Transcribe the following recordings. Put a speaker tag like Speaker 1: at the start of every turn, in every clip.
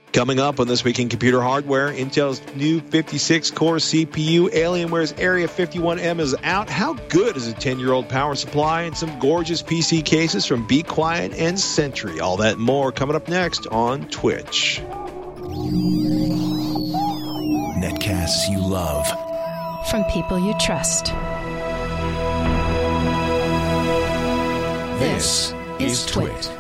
Speaker 1: Coming up on This Week in Computer Hardware, Intel's new 56-core CPU, Alienware's Area 51M is out. How good is a 10-year-old power supply? And some gorgeous PC cases from Be Quiet and Sentry. All that and more coming up next on Twitch.
Speaker 2: Netcasts you love.
Speaker 3: From people you trust.
Speaker 2: This is Twit.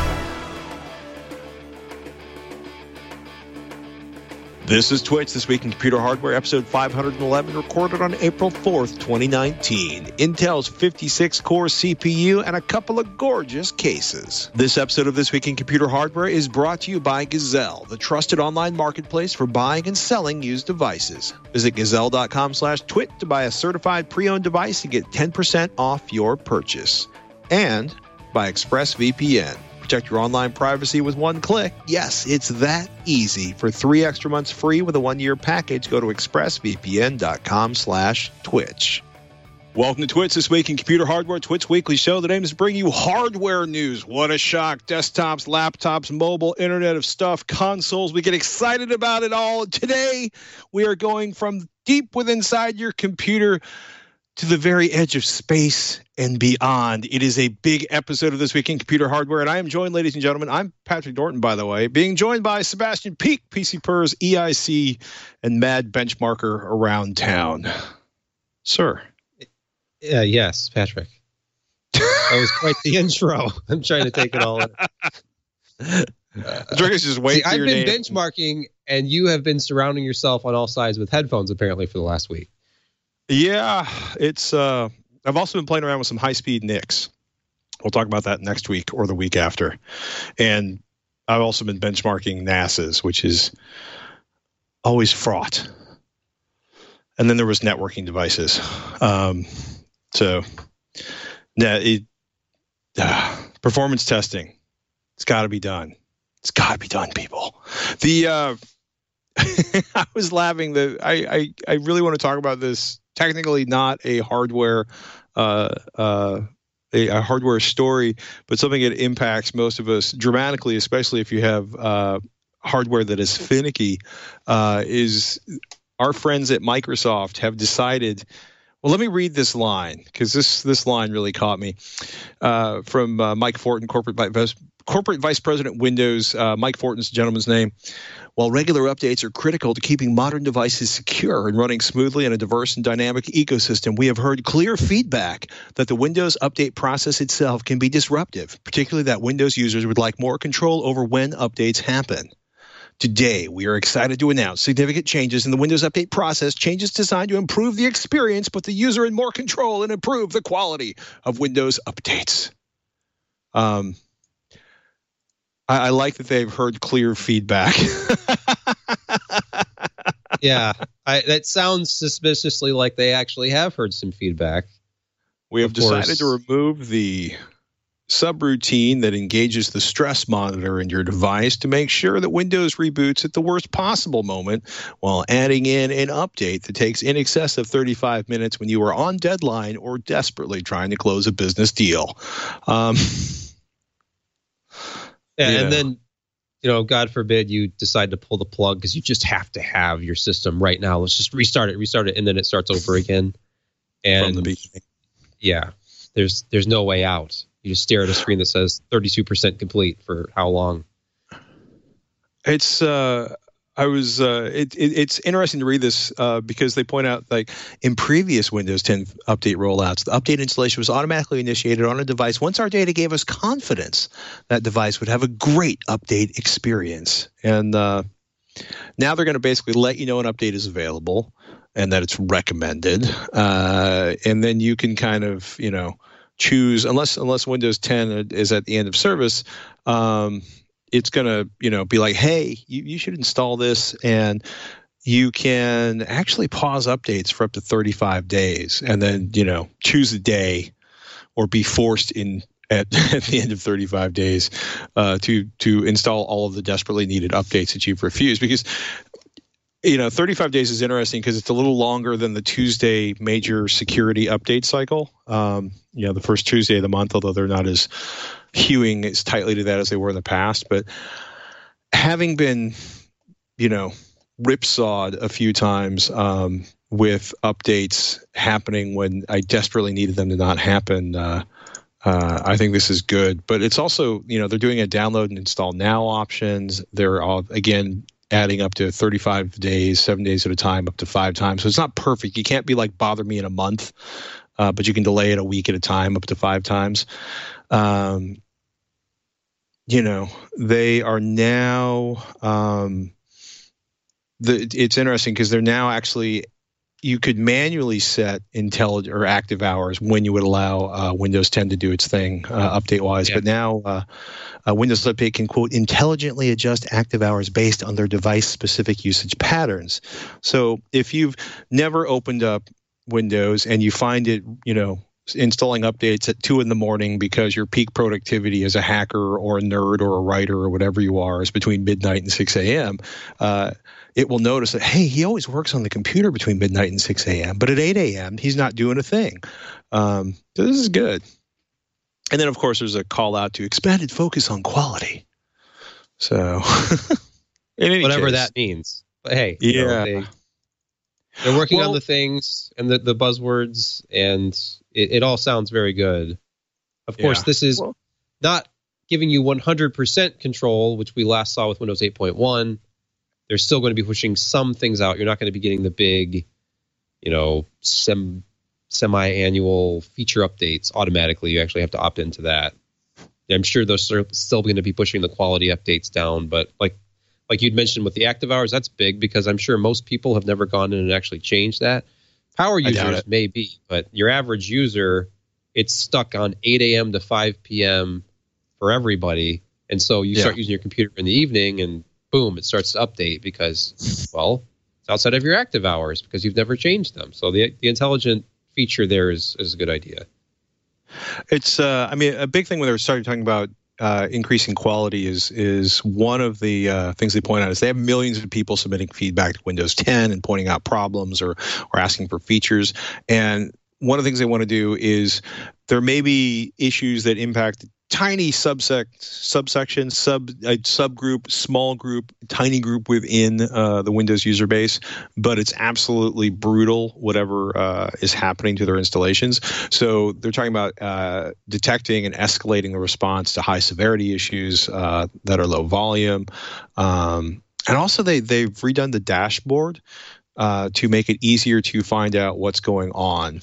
Speaker 1: This is Twitch, This Week in Computer Hardware, episode 511, recorded on April 4th, 2019. Intel's 56-core CPU and a couple of gorgeous cases. This episode of This Week in Computer Hardware is brought to you by Gazelle, the trusted online marketplace for buying and selling used devices. Visit gazelle.com/twit to buy a certified pre-owned device and get 10% off your purchase. And by ExpressVPN. Protect your online privacy with one click. Yes, it's that easy. For 3 extra months free with a 1-year package, go to expressvpn.com/twitch. Welcome to Twitch, This Week in Computer Hardware, Twitch Weekly Show. The aim is to bring you hardware news. What a shock. Desktops, laptops, mobile, Internet of Stuff, consoles. We get excited about it all. Today, we are going from deep within inside your computer to the very edge of space and beyond. It is a big episode of This Week in Computer Hardware, and I am joined, ladies and gentlemen, I'm Patrick Norton, by the way, being joined by Sebastian Peak, PC Pers, EIC, and Mad Benchmarker around town. Sir.
Speaker 4: Yes, Patrick. That was quite the intro. I'm trying to take it all in.
Speaker 1: Just wait.
Speaker 4: I've been benchmarking, and you have been surrounding yourself on all sides with headphones, apparently, for the last week.
Speaker 1: Yeah, it's. I've also been playing around with some high-speed NICs. We'll talk about that next week or the week after. And I've also been benchmarking NASA's, which is always fraught. And then there was networking devices. Performance testing. It's got to be done. It's got to be done, people. I was laughing that I really want to talk about this. Technically not a hardware a hardware story, but something that impacts most of us dramatically, especially if you have hardware that is finicky, is our friends at Microsoft have decided. Well, let me read this line, because this line really caught me, from Mike Fortin, Corporate Vice President Windows. Mike Fortin's the gentleman's name. While regular updates are critical to keeping modern devices secure and running smoothly in a diverse and dynamic ecosystem, we have heard clear feedback that the Windows update process itself can be disruptive, particularly that Windows users would like more control over when updates happen. Today, we are excited to announce significant changes in the Windows update process, changes designed to improve the experience, put the user in more control, and improve the quality of Windows updates. I like that they've heard clear feedback.
Speaker 4: Yeah, that sounds suspiciously like they actually have heard some feedback.
Speaker 1: We have decided to remove the subroutine that engages the stress monitor in your device to make sure that Windows reboots at the worst possible moment, while adding in an update that takes in excess of 35 minutes when you are on deadline or desperately trying to close a business deal.
Speaker 4: And then, God forbid you decide to pull the plug because you just have to have your system right now. Let's just restart it, and then it starts over again. And
Speaker 1: from the beginning.
Speaker 4: Yeah, there's no way out. You just stare at a screen that says 32% complete for how long?
Speaker 1: It's it's interesting to read this because they point out, like, in previous Windows 10 update rollouts, the update installation was automatically initiated on a device once our data gave us confidence that device would have a great update experience. And now they're going to basically let you know an update is available and that it's recommended. And then you can kind of, choose, unless Windows 10 is at the end of service, it's going to, be like, hey, you should install this, and you can actually pause updates for up to 35 days and then, choose a day or be forced in at the end of 35 days to install all of the desperately needed updates that you've refused. Because 35 days is interesting because it's a little longer than the Tuesday major security update cycle. The first Tuesday of the month, although they're not as hewing as tightly to that as they were in the past. But having been ripsawed a few times with updates happening when I desperately needed them to not happen. I think this is good, but it's also, they're doing a download and install now options. They're all, again, adding up to 35 days, 7 days at a time, up to 5 times. So it's not perfect. You can't be like, bother me in a month, but you can delay it a week at a time, up to 5 times. They are now, it's interesting because they're now actually, you could manually set intelligent or active hours when you would allow Windows 10 to do its thing update-wise. Yeah. But now Windows Update can, quote, intelligently adjust active hours based on their device-specific usage patterns. So if you've never opened up Windows and you find it, installing updates at 2 a.m. because your peak productivity as a hacker or a nerd or a writer or whatever you are is between midnight and 6 a.m., it will notice that, hey, he always works on the computer between midnight and 6 a.m., but at 8 a.m., he's not doing a thing. So this is good. And then, of course, there's a call out to expanded focus on quality. So
Speaker 4: whatever that means. But hey, they're working on the things and the buzzwords, and it all sounds very good. Of course, this is not giving you 100% control, which we last saw with Windows 8.1. They're still going to be pushing some things out. You're not going to be getting the big, semi-annual feature updates automatically. You actually have to opt into that. I'm sure they're still going to be pushing the quality updates down. But like you'd mentioned with the active hours, that's big because I'm sure most people have never gone in and actually changed that. Power users may be, but your average user, it's stuck on 8 a.m. to 5 p.m. for everybody. And so you start using your computer in the evening and boom, it starts to update because, it's outside of your active hours because you've never changed them. So the intelligent feature there is a good idea.
Speaker 1: It's, a big thing when they started talking about increasing quality is one of the things they point out is they have millions of people submitting feedback to Windows 10 and pointing out problems or asking for features. And one of the things they want to do is there may be issues that impact tiny subgroup, small group, tiny group within the Windows user base, but it's absolutely brutal, whatever is happening to their installations. So they're talking about detecting and escalating the response to high severity issues that are low volume. And also they've redone the dashboard to make it easier to find out what's going on,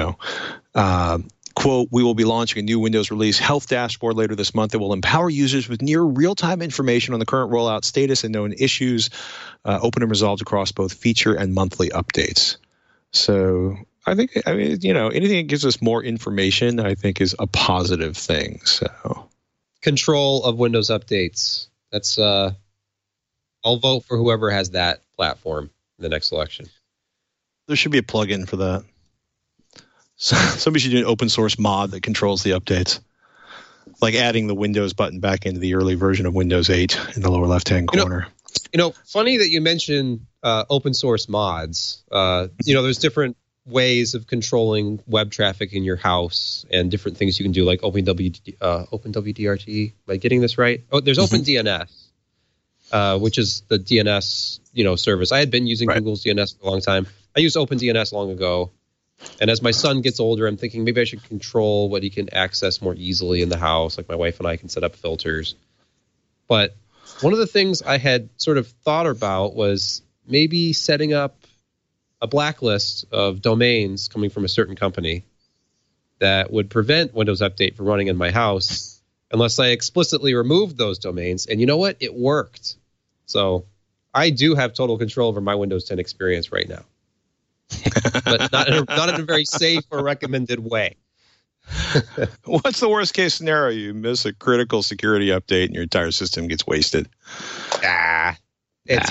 Speaker 1: Quote, we will be launching a new Windows release health dashboard later this month that will empower users with near real-time information on the current rollout status and known issues, open and resolved across both feature and monthly updates. So anything that gives us more information, I think, is a positive thing. So
Speaker 4: control of Windows updates. That's I'll vote for whoever has that platform in the next election.
Speaker 1: There should be a plugin for that. So somebody should do an open source mod that controls the updates, like adding the Windows button back into the early version of Windows 8 in the lower left-hand corner.
Speaker 4: Funny that you mentioned open source mods. There's different ways of controlling web traffic in your house and different things you can do, like OpenWDRT. Am I getting this right? Oh, there's OpenDNS, which is the DNS service. I had been using Google's DNS for a long time. I used OpenDNS long ago. And as my son gets older, I'm thinking maybe I should control what he can access more easily in the house. Like my wife and I can set up filters. But one of the things I had sort of thought about was maybe setting up a blacklist of domains coming from a certain company that would prevent Windows Update from running in my house unless I explicitly removed those domains. And you know what? It worked. So I do have total control over my Windows 10 experience right now. But not in a very safe or recommended way.
Speaker 1: What's the worst case scenario? You miss a critical security update and your entire system gets wasted.
Speaker 4: It's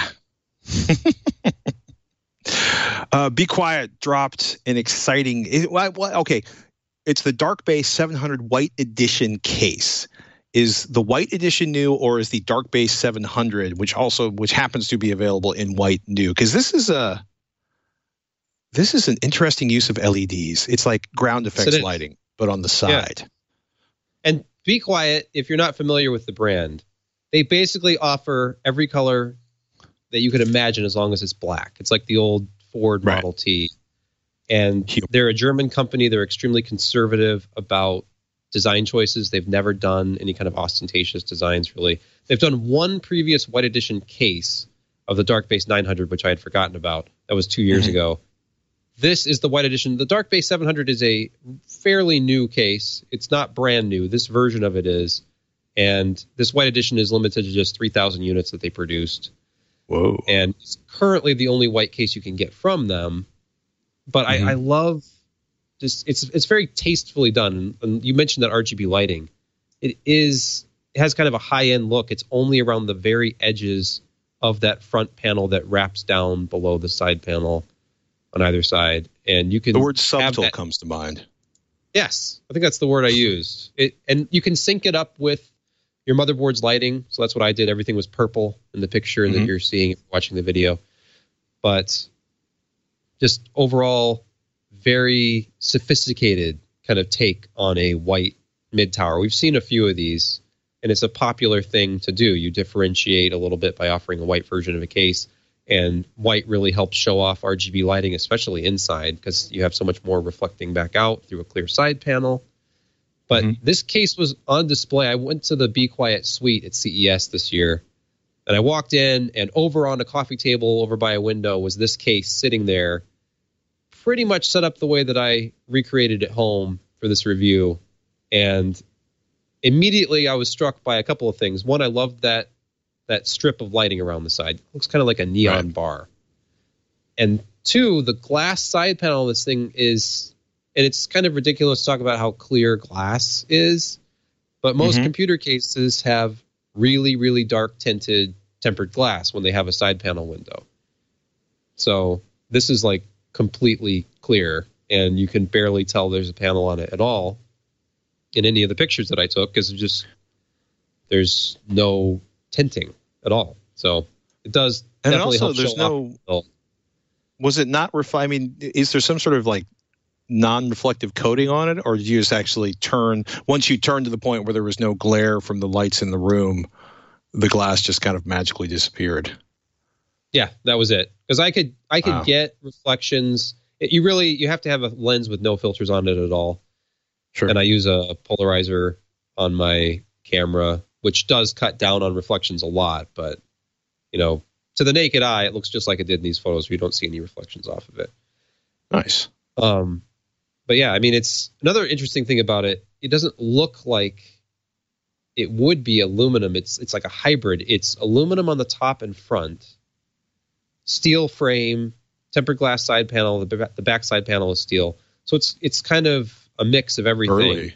Speaker 1: fine. Be Quiet dropped an exciting. It's the Dark Base 700 White Edition case. Is the White Edition new, or is the Dark Base 700, which happens to be available in white, new? Because this is an interesting use of LEDs. It's like ground effects lighting, but on the side.
Speaker 4: Yeah. And Be Quiet, if you're not familiar with the brand, they basically offer every color that you could imagine as long as it's black. It's like the old Ford Model T. And they're a German company. They're extremely conservative about design choices. They've never done any kind of ostentatious designs, really. They've done one previous white edition case of the Dark Base 900, which I had forgotten about. That was 2 years ago. This is the white edition. The Dark Base 700 is a fairly new case. It's not brand new. This version of it is. And this white edition is limited to just 3,000 units that they produced.
Speaker 1: Whoa.
Speaker 4: And it's currently the only white case you can get from them. But I love this. It's very tastefully done. And you mentioned that RGB lighting. It has kind of a high-end look. It's only around the very edges of that front panel that wraps down below the side panel on either side. And you can...
Speaker 1: The word subtle comes to mind.
Speaker 4: Yes. I think that's the word I used. And you can sync it up with your motherboard's lighting. So that's what I did. Everything was purple in the picture that you're seeing watching the video. But just overall, very sophisticated kind of take on a white mid-tower. We've seen a few of these, and it's a popular thing to do. You differentiate a little bit by offering a white version of a case, and white really helps show off RGB lighting, especially inside, because you have so much more reflecting back out through a clear side panel. But this case was on display. I went to the Be Quiet suite at CES this year, and I walked in, and over on a coffee table over by a window was this case sitting there, pretty much set up the way that I recreated at home for this review. And immediately I was struck by a couple of things. One, I loved that strip of lighting around the side. It looks kind of like a neon bar. And two, the glass side panel of this thing is, and it's kind of ridiculous to talk about how clear glass is, but most computer cases have really, really dark tinted tempered glass when they have a side panel window. So this is like completely clear, and you can barely tell there's a panel on it at all in any of the pictures that I took, because there's no tinting at all. So it does definitely help show off.
Speaker 1: Was it not I mean, is there some sort of like non-reflective coating on it, or did you just actually once you turned to the point where there was no glare from the lights in the room, the glass just kind of magically disappeared?
Speaker 4: Yeah, that was it. Because I could get reflections. You have to have a lens with no filters on it at all. Sure. And I use a polarizer on my camera, which does cut down on reflections a lot. But, to the naked eye, it looks just like it did in these photos where you don't see any reflections off of it.
Speaker 1: Nice.
Speaker 4: But yeah, I mean, it's another interesting thing about it. It doesn't look like it would be aluminum. It's like a hybrid. It's aluminum on the top and front, steel frame, tempered glass side panel. The back side panel is steel. So it's kind of a mix of everything.
Speaker 1: Early.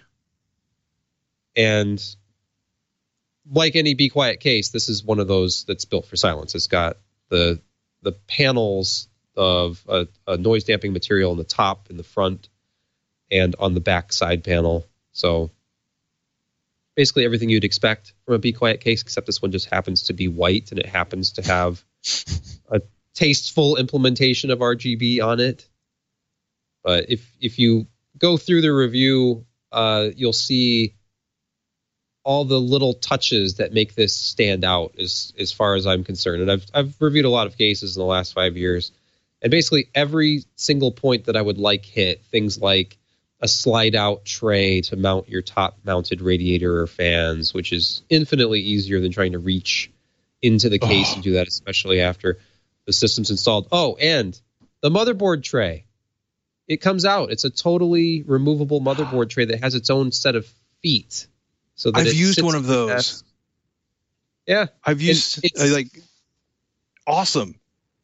Speaker 4: And like any Be Quiet case, this is one of those that's built for silence. It's got the panels of a noise damping material in the top, in the front, and on the back side panel. So basically everything you'd expect from a Be Quiet case, except this one just happens to be white, and it happens to have a tasteful implementation of RGB on it. But if you go through the review, you'll see all the little touches that make this stand out as far as I'm concerned. And I've reviewed a lot of cases in the last 5 years, and basically every single point that I would like hit, things like a slide out tray to mount your top mounted radiator or fans, which is infinitely easier than trying to reach into the case and do that, especially after the system's installed. Oh, and the motherboard tray. It comes out. It's a totally removable motherboard tray that has its own set of feet. So that
Speaker 1: I've used one of those.
Speaker 4: Desk. Yeah.
Speaker 1: I've used awesome.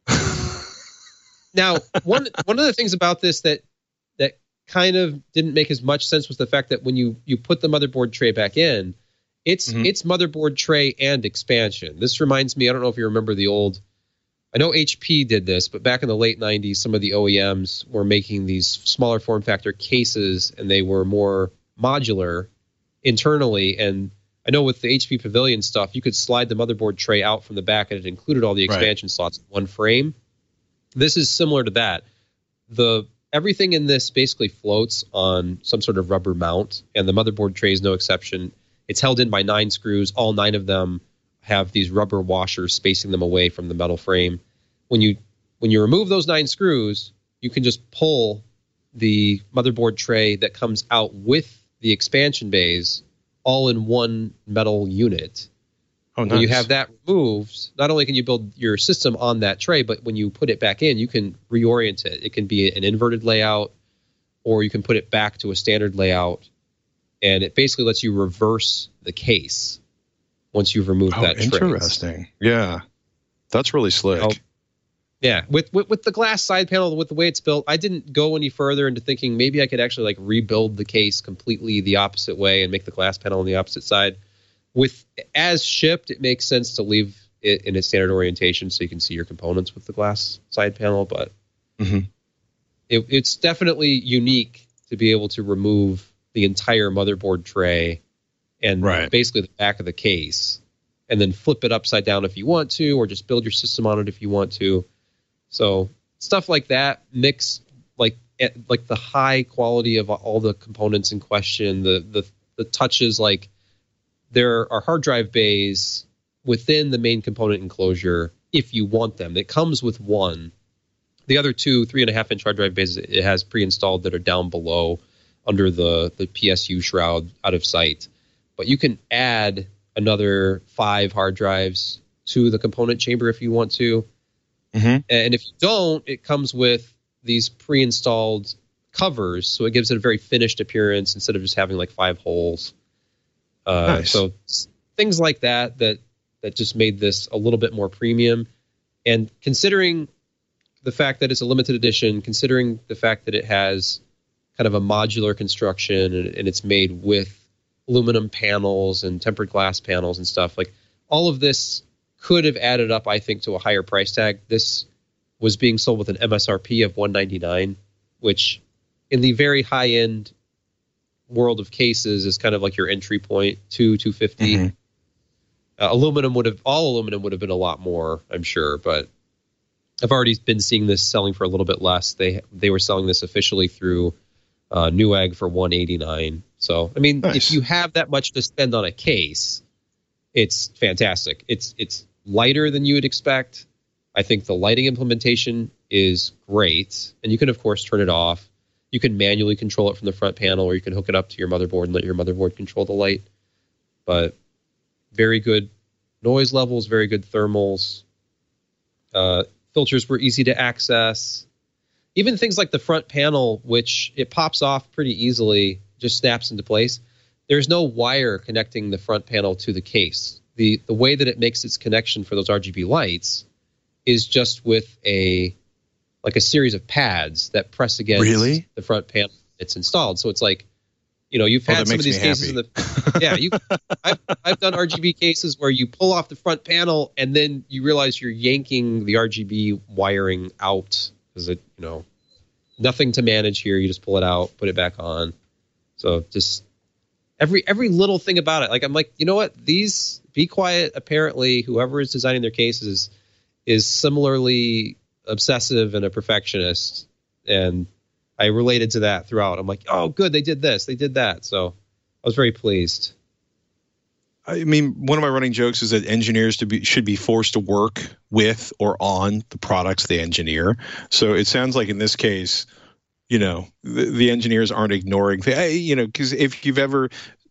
Speaker 4: Now, one of the things about this that kind of didn't make as much sense was the fact that when you put the motherboard tray back in, it's motherboard tray and expansion. This reminds me, I don't know if you remember I know HP did this, but back in the late 90s, some of the OEMs were making these smaller form factor cases, and they were more modular internally. And I know with the HP Pavilion stuff, you could slide the motherboard tray out from the back, and it included all the expansion slots in one frame. This is similar to that. Everything in this basically floats on some sort of rubber mount, and the motherboard tray is no exception. It's held in by 9 screws. All 9 of them have these rubber washers spacing them away from the metal frame. When you remove those 9 screws, you can just pull the motherboard tray that comes out with the expansion bays all in one metal unit.
Speaker 1: Oh, nice.
Speaker 4: When you have that removed, not only can you build your system on that tray, but when you put it back in, you can reorient it. It can be an inverted layout, or you can put it back to a standard layout, and it basically lets you reverse the case once you've removed that tray.
Speaker 1: Interesting. Yeah. That's really slick.
Speaker 4: Yeah, with the glass side panel, with the way it's built, I didn't go any further into thinking maybe I could actually like rebuild the case completely the opposite way and make the glass panel on the opposite side. With as shipped, it makes sense to leave it in its standard orientation so you can see your components with the glass side panel. But it's definitely unique to be able to remove the entire motherboard tray and basically the back of the case, and then flip it upside down if you want to, or just build your system on it if you want to. So stuff like that, mixed like the high quality of all the components in question, the touches, like there are hard drive bays within the main component enclosure if you want them. It comes with one. The other 2 3.5-inch hard drive bays it has pre-installed that are down below under the PSU shroud out of sight. But you can add another 5 hard drives to the component chamber if you want to. And if you don't, it comes with these pre-installed covers, so it gives it a very finished appearance instead of just having like 5 holes. Nice. So things like that just made this a little bit more premium. And considering the fact that it's a limited edition, considering the fact that it has kind of a modular construction and it's made with aluminum panels and tempered glass panels and stuff, like all of this could have added up, I think, to a higher price tag. This was being sold with an MSRP of $199, which in the very high end world of cases is kind of like your entry point, $250. All aluminum would have been a lot more, I'm sure, but I've already been seeing this selling for a little bit less. They were selling this officially through Newegg for $189. So I mean, nice. If you have that much to spend on a case, it's fantastic. It's lighter than you would expect. I think the lighting implementation is great, and you can of course turn it off. You can manually control it from the front panel, or you can hook it up to your motherboard and let your motherboard control the light. But very good noise levels, very good thermals. Filters were easy to access. Even things like the front panel, which it pops off pretty easily, just snaps into place. There's no wire connecting the front panel to the case. The way that it makes its connection for those RGB lights is just with a series of pads that press against the front panel it's installed. So it's like, you've had some of these cases in I've done RGB cases where you pull off the front panel and then you realize you're yanking the RGB wiring out because it, nothing to manage here. You just pull it out, put it back on. So just every little thing about it. Like, I'm like, you know what? These Be Quiet, apparently, whoever is designing their cases is similarly obsessive and a perfectionist. And I related to that throughout. I'm like, oh, good, they did this, they did that. So I was very pleased.
Speaker 1: I mean, one of my running jokes is that engineers should be forced to work with or on the products they engineer. So it sounds like in this case, the engineers aren't ignoring, because if you've ever,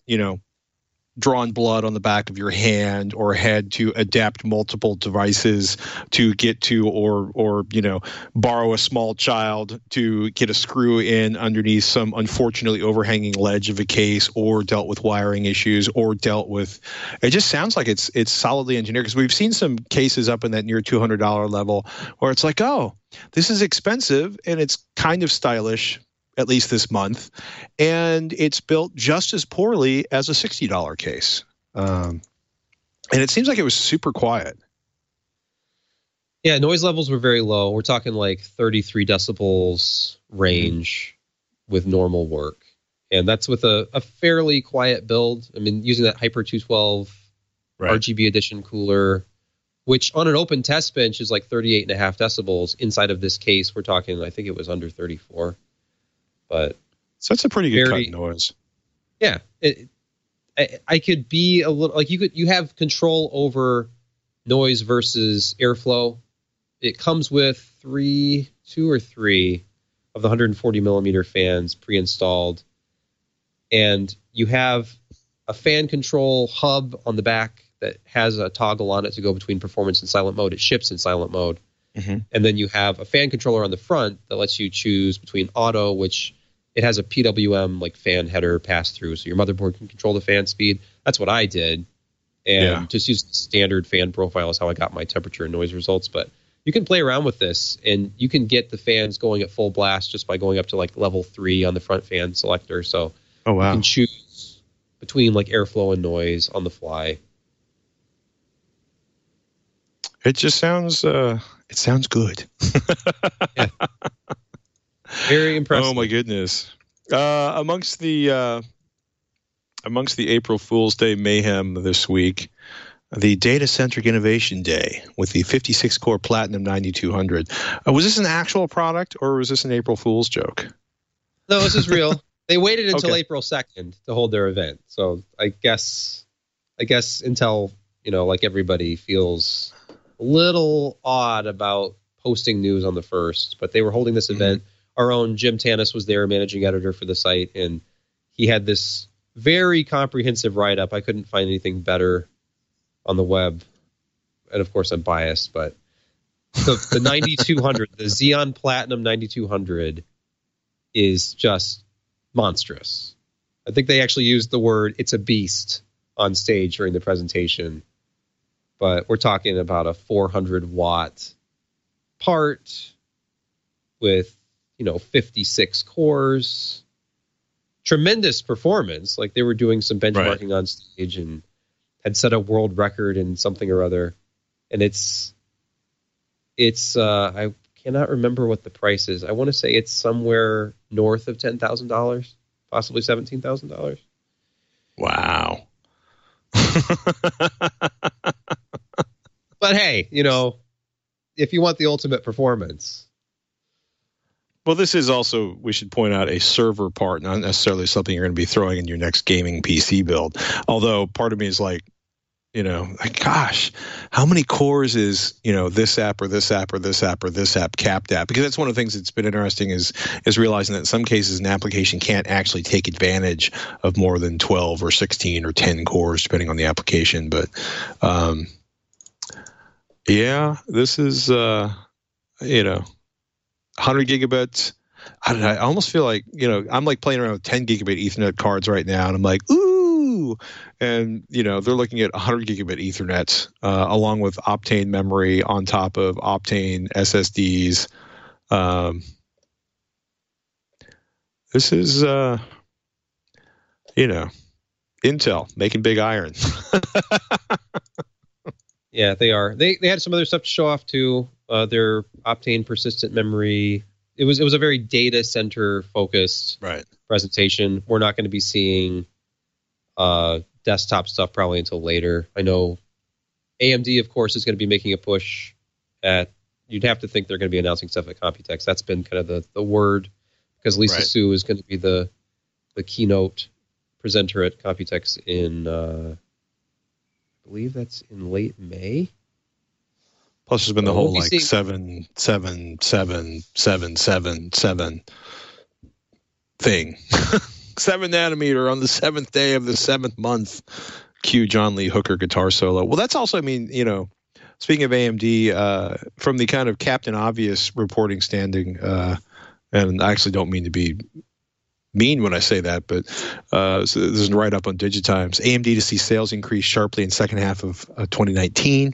Speaker 1: drawn blood on the back of your hand or had to adapt multiple devices to get to or borrow a small child to get a screw in underneath some unfortunately overhanging ledge of a case, or dealt with wiring issues, or dealt with, it just sounds like it's solidly engineered, because we've seen some cases up in that near $200 level where it's like, oh, this is expensive and it's kind of stylish, at least this month, and it's built just as poorly as a $60 case. And it seems like it was super quiet.
Speaker 4: Yeah, noise levels were very low. We're talking like 33 decibels range with normal work. And that's with a fairly quiet build. I mean, using that Hyper 212 RGB edition cooler, which on an open test bench is like 38.5 decibels. Inside of this case, we're talking, I think it was under 34. But
Speaker 1: so that's a pretty good cut noise.
Speaker 4: Yeah. I could be a little like you have control over noise versus airflow. It comes with two or three of the 140 millimeter fans pre-installed, and you have a fan control hub on the back that has a toggle on it to go between performance and silent mode. It ships in silent mode. Mm-hmm. And then you have a fan controller on the front that lets you choose between auto, which it has a PWM like fan header pass through, so your motherboard can control the fan speed. That's what I did, and just use the standard fan profile is how I got my temperature and noise results. But you can play around with this, and you can get the fans going at full blast just by going up to like level 3 on the front fan selector. So you can choose between like airflow and noise on the fly.
Speaker 1: It just sounds it sounds good.
Speaker 4: Yeah. Very impressive.
Speaker 1: Oh my goodness. Amongst the April Fool's Day mayhem this week, the Data Centric Innovation Day with the 56-core Platinum 9200. Was this an actual product, or was this an April Fool's joke?
Speaker 4: No, this is real. They waited until April 2nd to hold their event. So I guess Intel, like everybody, feels a little odd about posting news on the 1st, but they were holding this event. Our own Jim Tanis was there, managing editor for the site, and he had this very comprehensive write-up. I couldn't find anything better on the web. And, of course, I'm biased, but the 9200, the Xeon Platinum 9200 is just monstrous. I think they actually used the word, it's a beast, on stage during the presentation. But we're talking about a 400-watt part with 56 cores, tremendous performance. Like they were doing some benchmarking on stage and had set a world record in something or other. And it's I cannot remember what the price is. I want to say it's somewhere north of $10,000, possibly $17,000.
Speaker 1: Wow.
Speaker 4: But hey, if you want the ultimate performance.
Speaker 1: Well, this is also, we should point out, a server part, not necessarily something you're going to be throwing in your next gaming PC build. Although part of me is like, gosh, how many cores is, this app or this app or this app or this app capped at? Because that's one of the things that's been interesting is realizing that in some cases an application can't actually take advantage of more than 12 or 16 or 10 cores, depending on the application. But, this is, 100 gigabits. I don't know. I almost feel like, I'm like playing around with 10 gigabit Ethernet cards right now. And I'm like, ooh. And, they're looking at 100 gigabit Ethernet along with Optane memory on top of Optane SSDs. This is, Intel making big iron.
Speaker 4: Yeah, they are. They had some other stuff to show off too. Their Optane persistent memory. It was a very data center focused presentation. We're not going to be seeing desktop stuff probably until later. I know AMD, of course, is going to be making a push at. You'd have to think they're going to be announcing stuff at Computex. That's been kind of the word, because Lisa Su is going to be the keynote presenter at Computex in. I believe that's in late May.
Speaker 1: Plus, there's been the whole 7, 7, 7, 7, 7, 7 thing. 7 nanometer on the 7th day of the 7th month. Cue John Lee Hooker guitar solo. Well, that's also, speaking of AMD, from the kind of Captain Obvious reporting standing, and I actually don't mean to be mean when I say that, but so there's a write-up on Digitimes. AMD to see sales increase sharply in second half of 2019.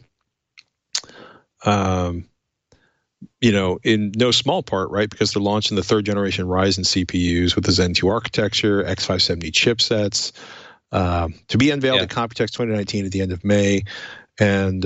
Speaker 1: In no small part, right, because they're launching the 3rd generation Ryzen CPUs with the Zen 2 architecture, X570 chipsets, to be unveiled at Computex 2019 at the end of May. And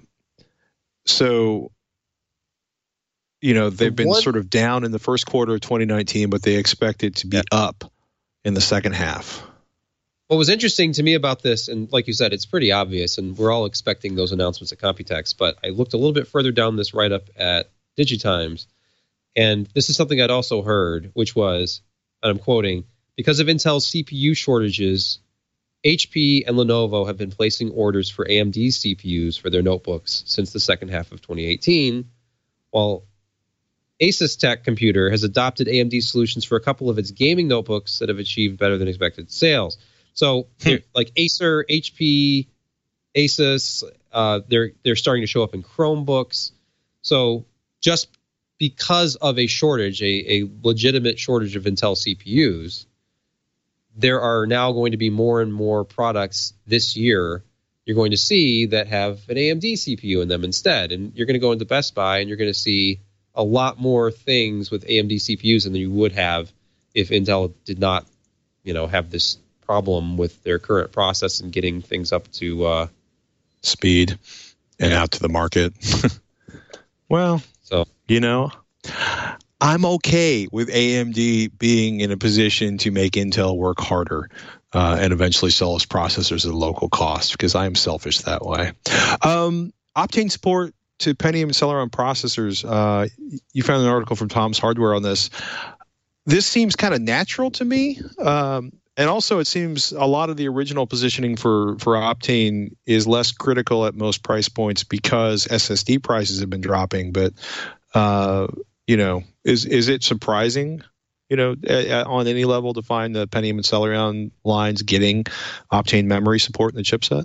Speaker 1: they've been sort of down in the first quarter of 2019, but they expect it to be up in the second half.
Speaker 4: What was interesting to me about this, and like you said, it's pretty obvious, and we're all expecting those announcements at Computex, but I looked a little bit further down this write-up at Digitimes, and this is something I'd also heard, which was, and I'm quoting, because of Intel's CPU shortages, HP and Lenovo have been placing orders for AMD CPUs for their notebooks since the second half of 2018, while Asus Tech Computer has adopted AMD solutions for a couple of its gaming notebooks that have achieved better than expected sales. So, like Acer, HP, Asus, they're starting to show up in Chromebooks. So, just because of a shortage, a legitimate shortage of Intel CPUs, there are now going to be more and more products this year you're going to see that have an AMD CPU in them instead. And you're going to go into Best Buy and you're going to see a lot more things with AMD CPUs than you would have if Intel did not, have this problem with their current process and getting things up to
Speaker 1: speed and out to the market. Well,
Speaker 4: so
Speaker 1: I'm okay with AMD being in a position to make Intel work harder and eventually sell us processors at a local cost, because I am selfish that way. Optane support to Pentium and Celeron processors. You found an article from Tom's Hardware on this. This seems kind of natural to me. And also, it seems a lot of the original positioning for Optane is less critical at most price points because SSD prices have been dropping. But is it surprising, on any level to find the Pentium and Celeron lines getting Optane memory support in the chipset?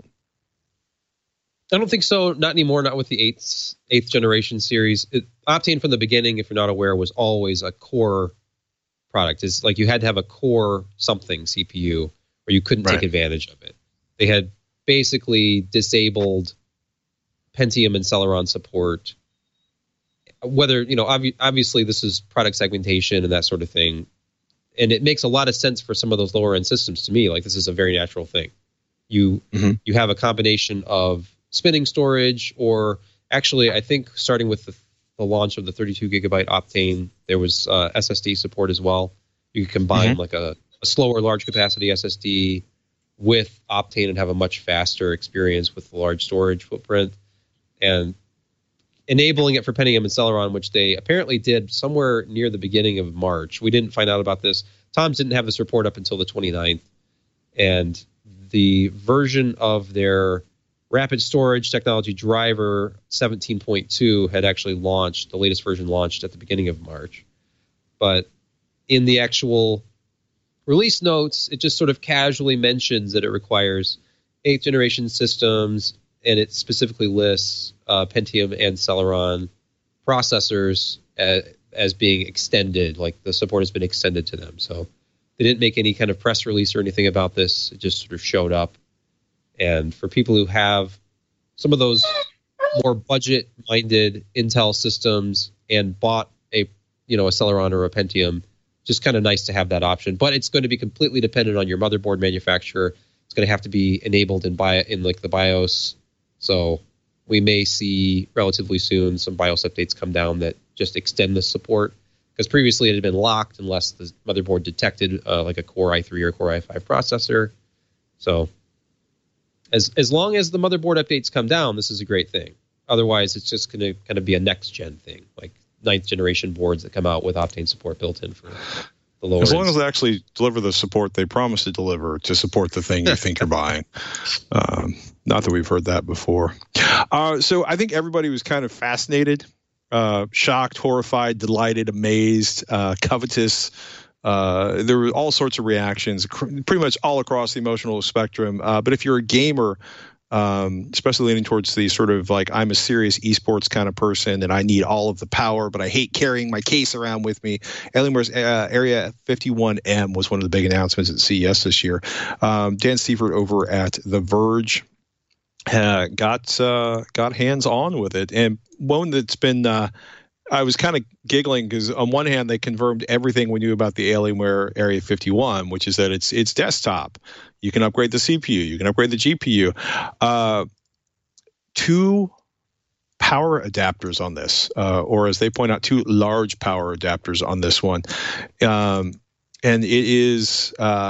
Speaker 4: I don't think so. Not anymore. Not with the eighth generation series. Optane from the beginning, if you're not aware, was always a core product. It's like you had to have a core something CPU or you couldn't take advantage of it. They had basically disabled Pentium and Celeron support. Whether, obviously this is product segmentation and that sort of thing. And it makes a lot of sense for some of those lower end systems to me. Like, this is a very natural thing. You have a combination of spinning storage, or actually, I think starting with the launch of the 32 gigabyte Optane, there was SSD support as well. You could combine like a slower large capacity SSD with Optane and have a much faster experience with the large storage footprint. And enabling it for Pentium and Celeron, which they apparently did somewhere near the beginning of March. We didn't find out about this. Tom's didn't have this report up until the 29th. And the version of their rapid storage technology driver 17.2 had actually launched. The latest version launched at the beginning of March. But in the actual release notes, it just sort of casually mentions that it requires 8th generation systems, and it specifically lists Pentium and Celeron processors as being extended, like the support has been extended to them. So they didn't make any kind of press release or anything about this. It just sort of showed up. And for people who have some of those more budget-minded Intel systems and bought a Celeron or a Pentium, just kind of nice to have that option. But it's going to be completely dependent on your motherboard manufacturer. It's going to have to be enabled in like the BIOS. So we may see relatively soon some BIOS updates come down that just extend the support, because previously it had been locked unless the motherboard detected like a Core i3 or Core i5 processor. So as long as the motherboard updates come down, this is a great thing. Otherwise, it's just going to kind of be a next-gen thing, like 9th generation boards that come out with Optane support built in for the lower.
Speaker 1: As long as they actually deliver the support they promise to deliver to support the thing you think you're buying. Not that we've heard that before. So I think everybody was kind of fascinated, shocked, horrified, delighted, amazed, covetous. There were all sorts of reactions, pretty much all across the emotional spectrum. But if you're a gamer, especially leaning towards the sort of like, I'm a serious esports kind of person and I need all of the power, but I hate carrying my case around with me. Alienware's Area 51M was one of the big announcements at CES this year. Dan Seifert over at The Verge got hands on with it, and one that's been. I was kind of giggling because on one hand they confirmed everything we knew about the Alienware Area 51, which is that it's desktop. You can upgrade the CPU, you can upgrade the GPU. 2 power adapters on this, or as they point out, 2 large power adapters on this one, and it is.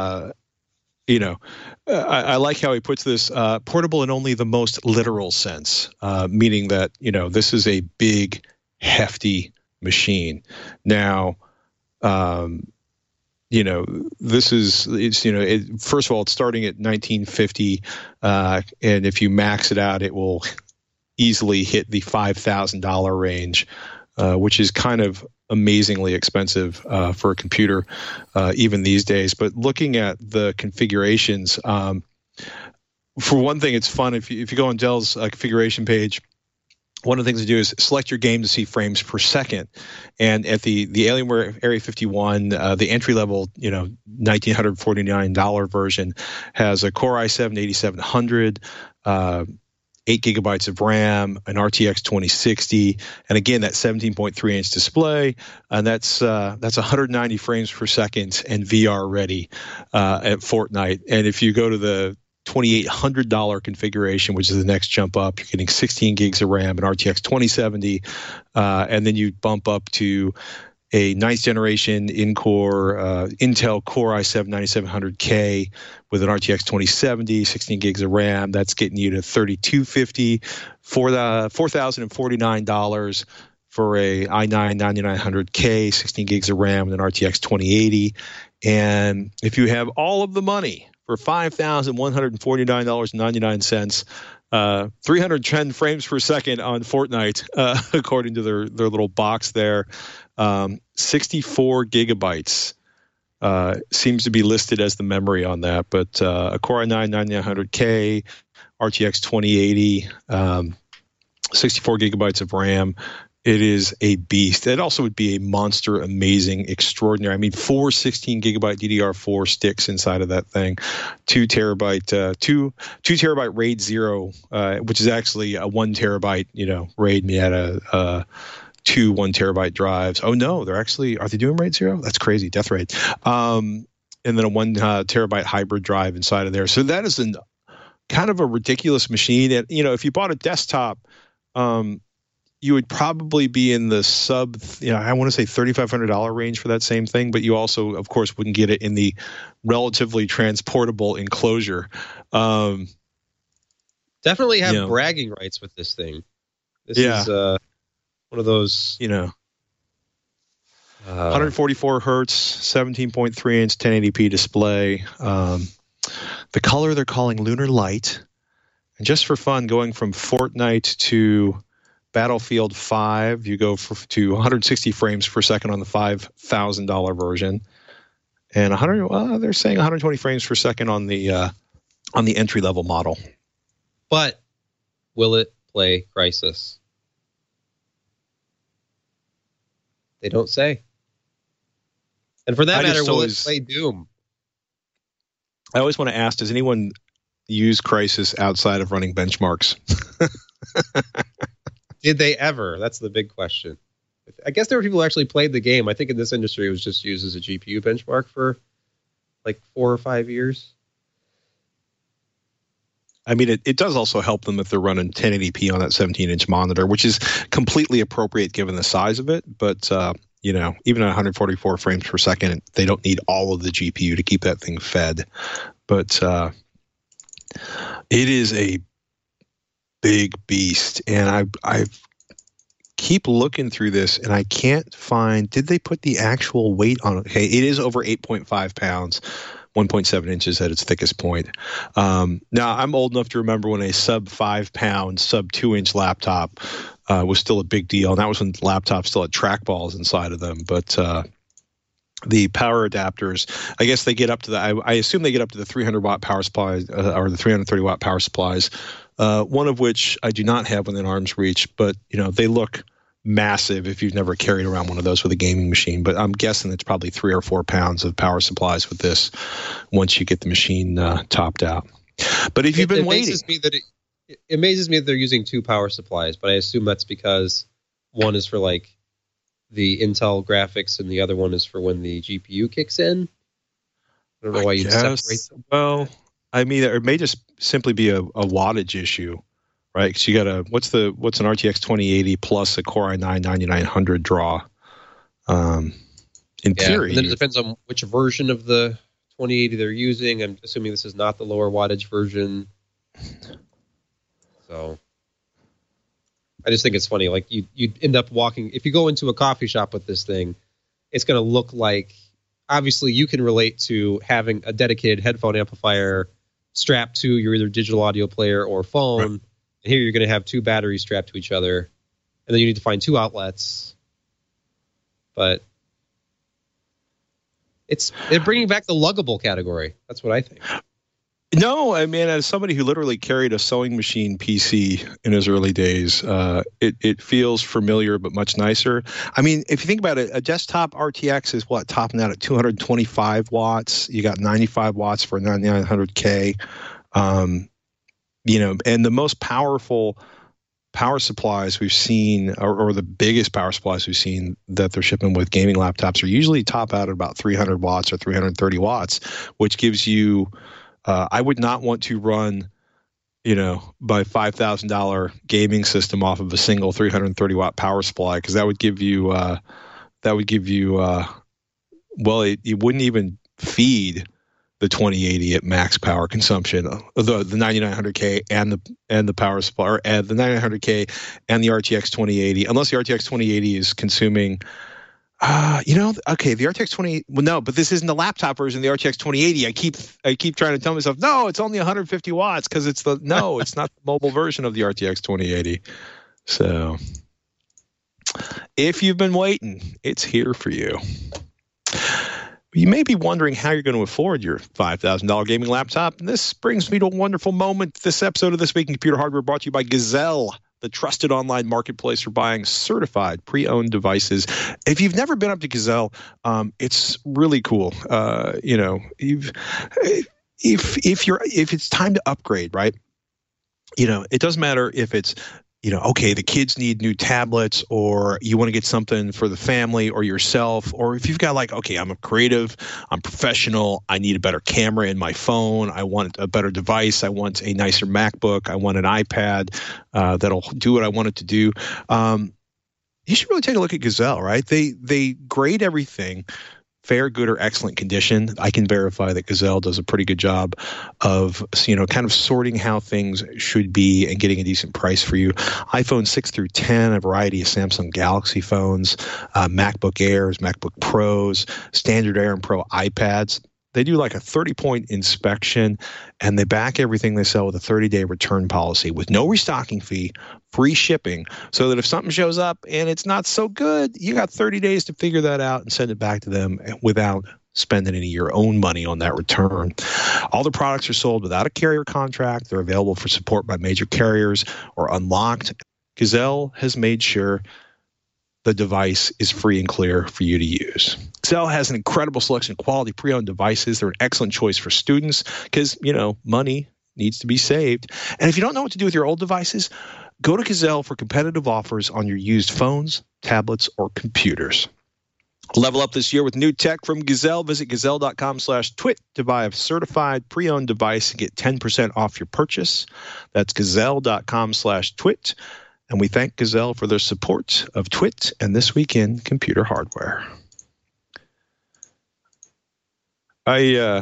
Speaker 1: I like how he puts this portable in only the most literal sense, meaning that this is a big, hefty machine. Now, this is, first of all, it's starting at 1950, and if you max it out, it will easily hit the $5,000 range, which is kind of amazingly expensive for a computer, even these days. But looking at the configurations, for one thing, it's fun if you go on Dell's configuration page. One of the things to do is select your game to see frames per second. And at the Alienware Area 51, the entry-level, $1,949 version has a Core i7-8700, 8 gigabytes of RAM, an RTX 2060, and again, that 17.3-inch display, and that's 190 frames per second and VR ready at Fortnite. And if you go to the $2,800 configuration, which is the next jump up, you're getting 16 gigs of RAM, an RTX 2070, and then you bump up to a ninth generation Intel Core i7-9700K with an RTX 2070, 16 gigs of RAM. That's getting you to $3,250 for the $4,049 for a i9-9900K, 16 gigs of RAM with an RTX 2080. And if you have all of the money for $5,149.99, 310 frames per second on Fortnite, according to their little box there. 64 gigabytes seems to be listed as the memory on that, but a Core i9-9900K, RTX 2080, 64 gigabytes of RAM. It is a beast. It also would be a monster, amazing, extraordinary. I mean, 4 16 gigabyte DDR4 sticks inside of that thing, 2 terabyte RAID 0, which is actually a 1 terabyte, RAID. Me had a 2 1 terabyte drives. Oh no, are they doing RAID 0? That's crazy, death RAID. And then a 1 terabyte hybrid drive inside of there. So that is kind of a ridiculous machine. And if you bought a desktop, you would probably be in the sub, I want to say $3,500 range for that same thing, but you also, of course, wouldn't get it in the relatively transportable enclosure.
Speaker 4: Definitely have bragging rights with this thing. This is one of those,
Speaker 1: 144 hertz, 17.3 inch 1080p display. The color they're calling Lunar Light. And just for fun, going from Fortnite to Battlefield 5, you go to 160 frames per second on the $5,000 version, and they're saying 120 frames per second on the entry level model.
Speaker 4: But will it play Crysis? They don't say. And for that matter, will it play Doom?
Speaker 1: I always want to ask: does anyone use Crysis outside of running benchmarks?
Speaker 4: Did they ever? That's the big question. I guess there were people who actually played the game. I think in this industry it was just used as a GPU benchmark for like 4 or 5 years.
Speaker 1: I mean, it does also help them if they're running 1080p on that 17-inch monitor, which is completely appropriate given the size of it. But, even at 144 frames per second, they don't need all of the GPU to keep that thing fed. But it is a big beast, and I keep looking through this, and I can't find. Did they put the actual weight on it? Okay, it is over 8.5 pounds, 1.7 inches at its thickest point. Now, I'm old enough to remember when a sub 5 pound, sub 2-inch laptop was still a big deal, and that was when laptops still had trackballs inside of them. But the power adapters, I guess they get up to I assume they get up to the 300 watt power supplies or the 330 watt power supplies. One of which I do not have within arm's reach, but they look massive if you've never carried around one of those with a gaming machine. But I'm guessing it's probably 3 or 4 pounds of power supplies with this once you get the machine topped out. But if you've been waiting,
Speaker 4: it amazes me that they're using 2 power supplies, but I assume that's because one is for like the Intel graphics and the other one is for when the GPU kicks in. I don't know why you'd separate them.
Speaker 1: Well, I mean, it may just simply be a wattage issue, right? Because you got what's an RTX 2080 plus a Core i9-9900 draw? In theory,
Speaker 4: and then it depends on which version of the 2080 they're using. I'm assuming this is not the lower wattage version. So I just think it's funny. Like you end up walking, if you go into a coffee shop with this thing, it's going to look like obviously you can relate to having a dedicated headphone amplifier strapped to your either digital audio player or phone. Right. And here you're going to have two batteries strapped to each other, and then you need to find two outlets. But they're bringing back the luggable category. That's what I think.
Speaker 1: No, I mean, as somebody who literally carried a sewing machine PC in his early days, it feels familiar but much nicer. I mean, if you think about it, a desktop RTX is topping out at 225 watts. You got 95 watts for a 9900K. And the most powerful power supplies we've seen, or the biggest power supplies we've seen that they're shipping with gaming laptops, are usually top out at about 300 watts or 330 watts, which gives you. I would not want to run, my $5,000 gaming system off of a single 330 watt power supply, because that would give you, it wouldn't even feed the 2080 at max power consumption, the 9900K and the power supply, or the 9900K and the RTX 2080, unless the RTX 2080 is consuming. The RTX 20. Well, no, but this isn't the laptop version of the RTX 2080. I keep trying to tell myself, no, it's only 150 watts because it's not the mobile version of the RTX 2080. So, if you've been waiting, it's here for you. You may be wondering how you're going to afford your $5,000 gaming laptop, and this brings me to a wonderful moment. This episode of This Week in Computer Hardware brought to you by Gazelle, the trusted online marketplace for buying certified pre-owned devices. If you've never been up to Gazelle, it's really cool. If it's time to upgrade, right? It doesn't matter if it's, the kids need new tablets, or you want to get something for the family or yourself, or if you've got I'm a creative, I'm professional, I need a better camera in my phone, I want a better device, I want a nicer MacBook, I want an iPad that'll do what I want it to do. You should really take a look at Gazelle, right? They grade everything fair, good, or excellent condition. I can verify that Gazelle does a pretty good job of, kind of sorting how things should be and getting a decent price for you. iPhone 6 through 10, a variety of Samsung Galaxy phones, MacBook Airs, MacBook Pros, standard Air and Pro iPads. They do a 30-point inspection, and they back everything they sell with a 30-day return policy with no restocking fee, free shipping, so that if something shows up and it's not so good, you got 30 days to figure that out and send it back to them without spending any of your own money on that return. All the products are sold without a carrier contract. They're available for support by major carriers or unlocked. Gazelle has made sure the device is free and clear for you to use. Gazelle has an incredible selection of quality pre-owned devices. They're an excellent choice for students because, money needs to be saved. And if you don't know what to do with your old devices, go to Gazelle for competitive offers on your used phones, tablets, or computers. Level up this year with new tech from Gazelle. Visit gazelle.com/twit to buy a certified pre-owned device and get 10% off your purchase. That's gazelle.com/twit. And we thank Gazelle for their support of Twit and This Week in Computer Hardware. I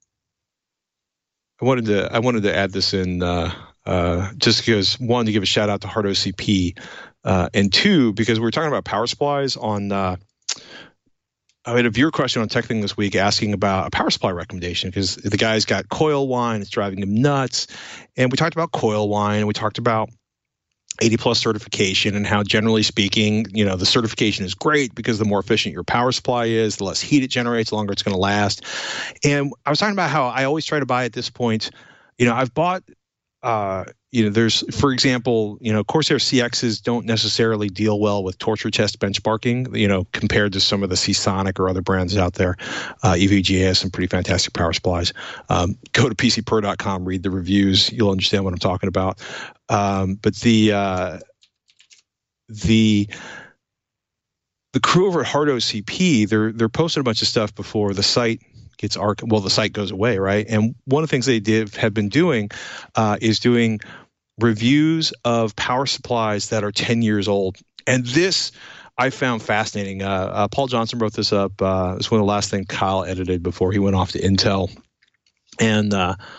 Speaker 1: wanted to add this in just because, one, to give a shout out to Hard OCP, and two, because we were talking about power supplies on. I had a viewer question on Tech Thing this week asking about a power supply recommendation because the guy's got coil wine, it's driving him nuts, and we talked about coil wine, and we talked about 80 plus certification and how, generally speaking, the certification is great because the more efficient your power supply is, the less heat it generates, the longer it's going to last. And I was talking about how I always try to buy at this point. I've bought, there's, for example, Corsair CXs don't necessarily deal well with torture test benchmarking, compared to some of the Seasonic or other brands out there. EVGA has some pretty fantastic power supplies. Go to PCPro.com, read the reviews. You'll understand what I'm talking about. But the crew over at Hard OCP, they're posting a bunch of stuff before the site gets the site goes away, right? And one of the things they have been doing is doing reviews of power supplies that are 10 years old. And this I found fascinating. Paul Johnson wrote this up. It was one of the last things Kyle edited before he went off to Intel. And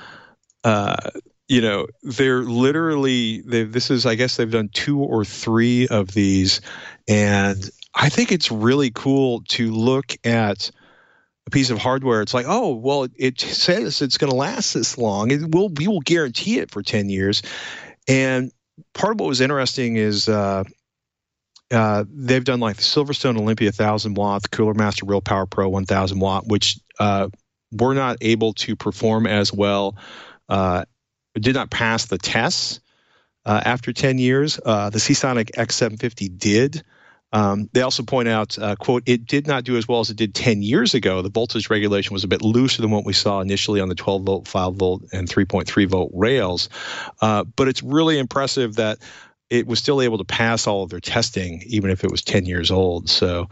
Speaker 1: they're literally, I guess they've done 2 or 3 of these. And I think it's really cool to look at a piece of hardware. It's like, oh, well, it says it's going to last this long. We will guarantee it for 10 years. And part of what was interesting is they've done like the Silverstone Olympia 1,000 watt, the Cooler Master Real Power Pro 1,000 watt, which were not able to perform as well, did not pass the tests after 10 years. The Seasonic X750 did. They also point out, quote, it did not do as well as it did 10 years ago. The voltage regulation was a bit looser than what we saw initially on the 12-volt, 5-volt, and 3.3-volt rails. But it's really impressive that it was still able to pass all of their testing, even if it was 10 years old. So,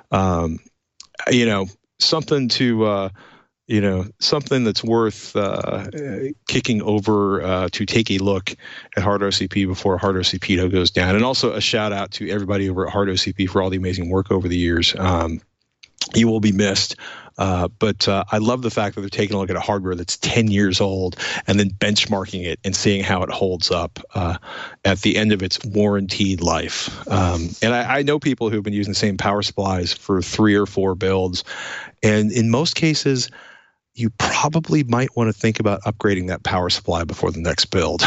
Speaker 1: something to... something that's worth kicking over to take a look at Hard OCP before Hard OCP goes down. And also a shout out to everybody over at Hard OCP for all the amazing work over the years. You will be missed. But I love the fact that they're taking a look at a hardware that's 10 years old and then benchmarking it and seeing how it holds up at the end of its warranted life. And I know people who've been using the same power supplies for 3 or 4 builds. And in most cases, you probably might want to think about upgrading that power supply before the next build.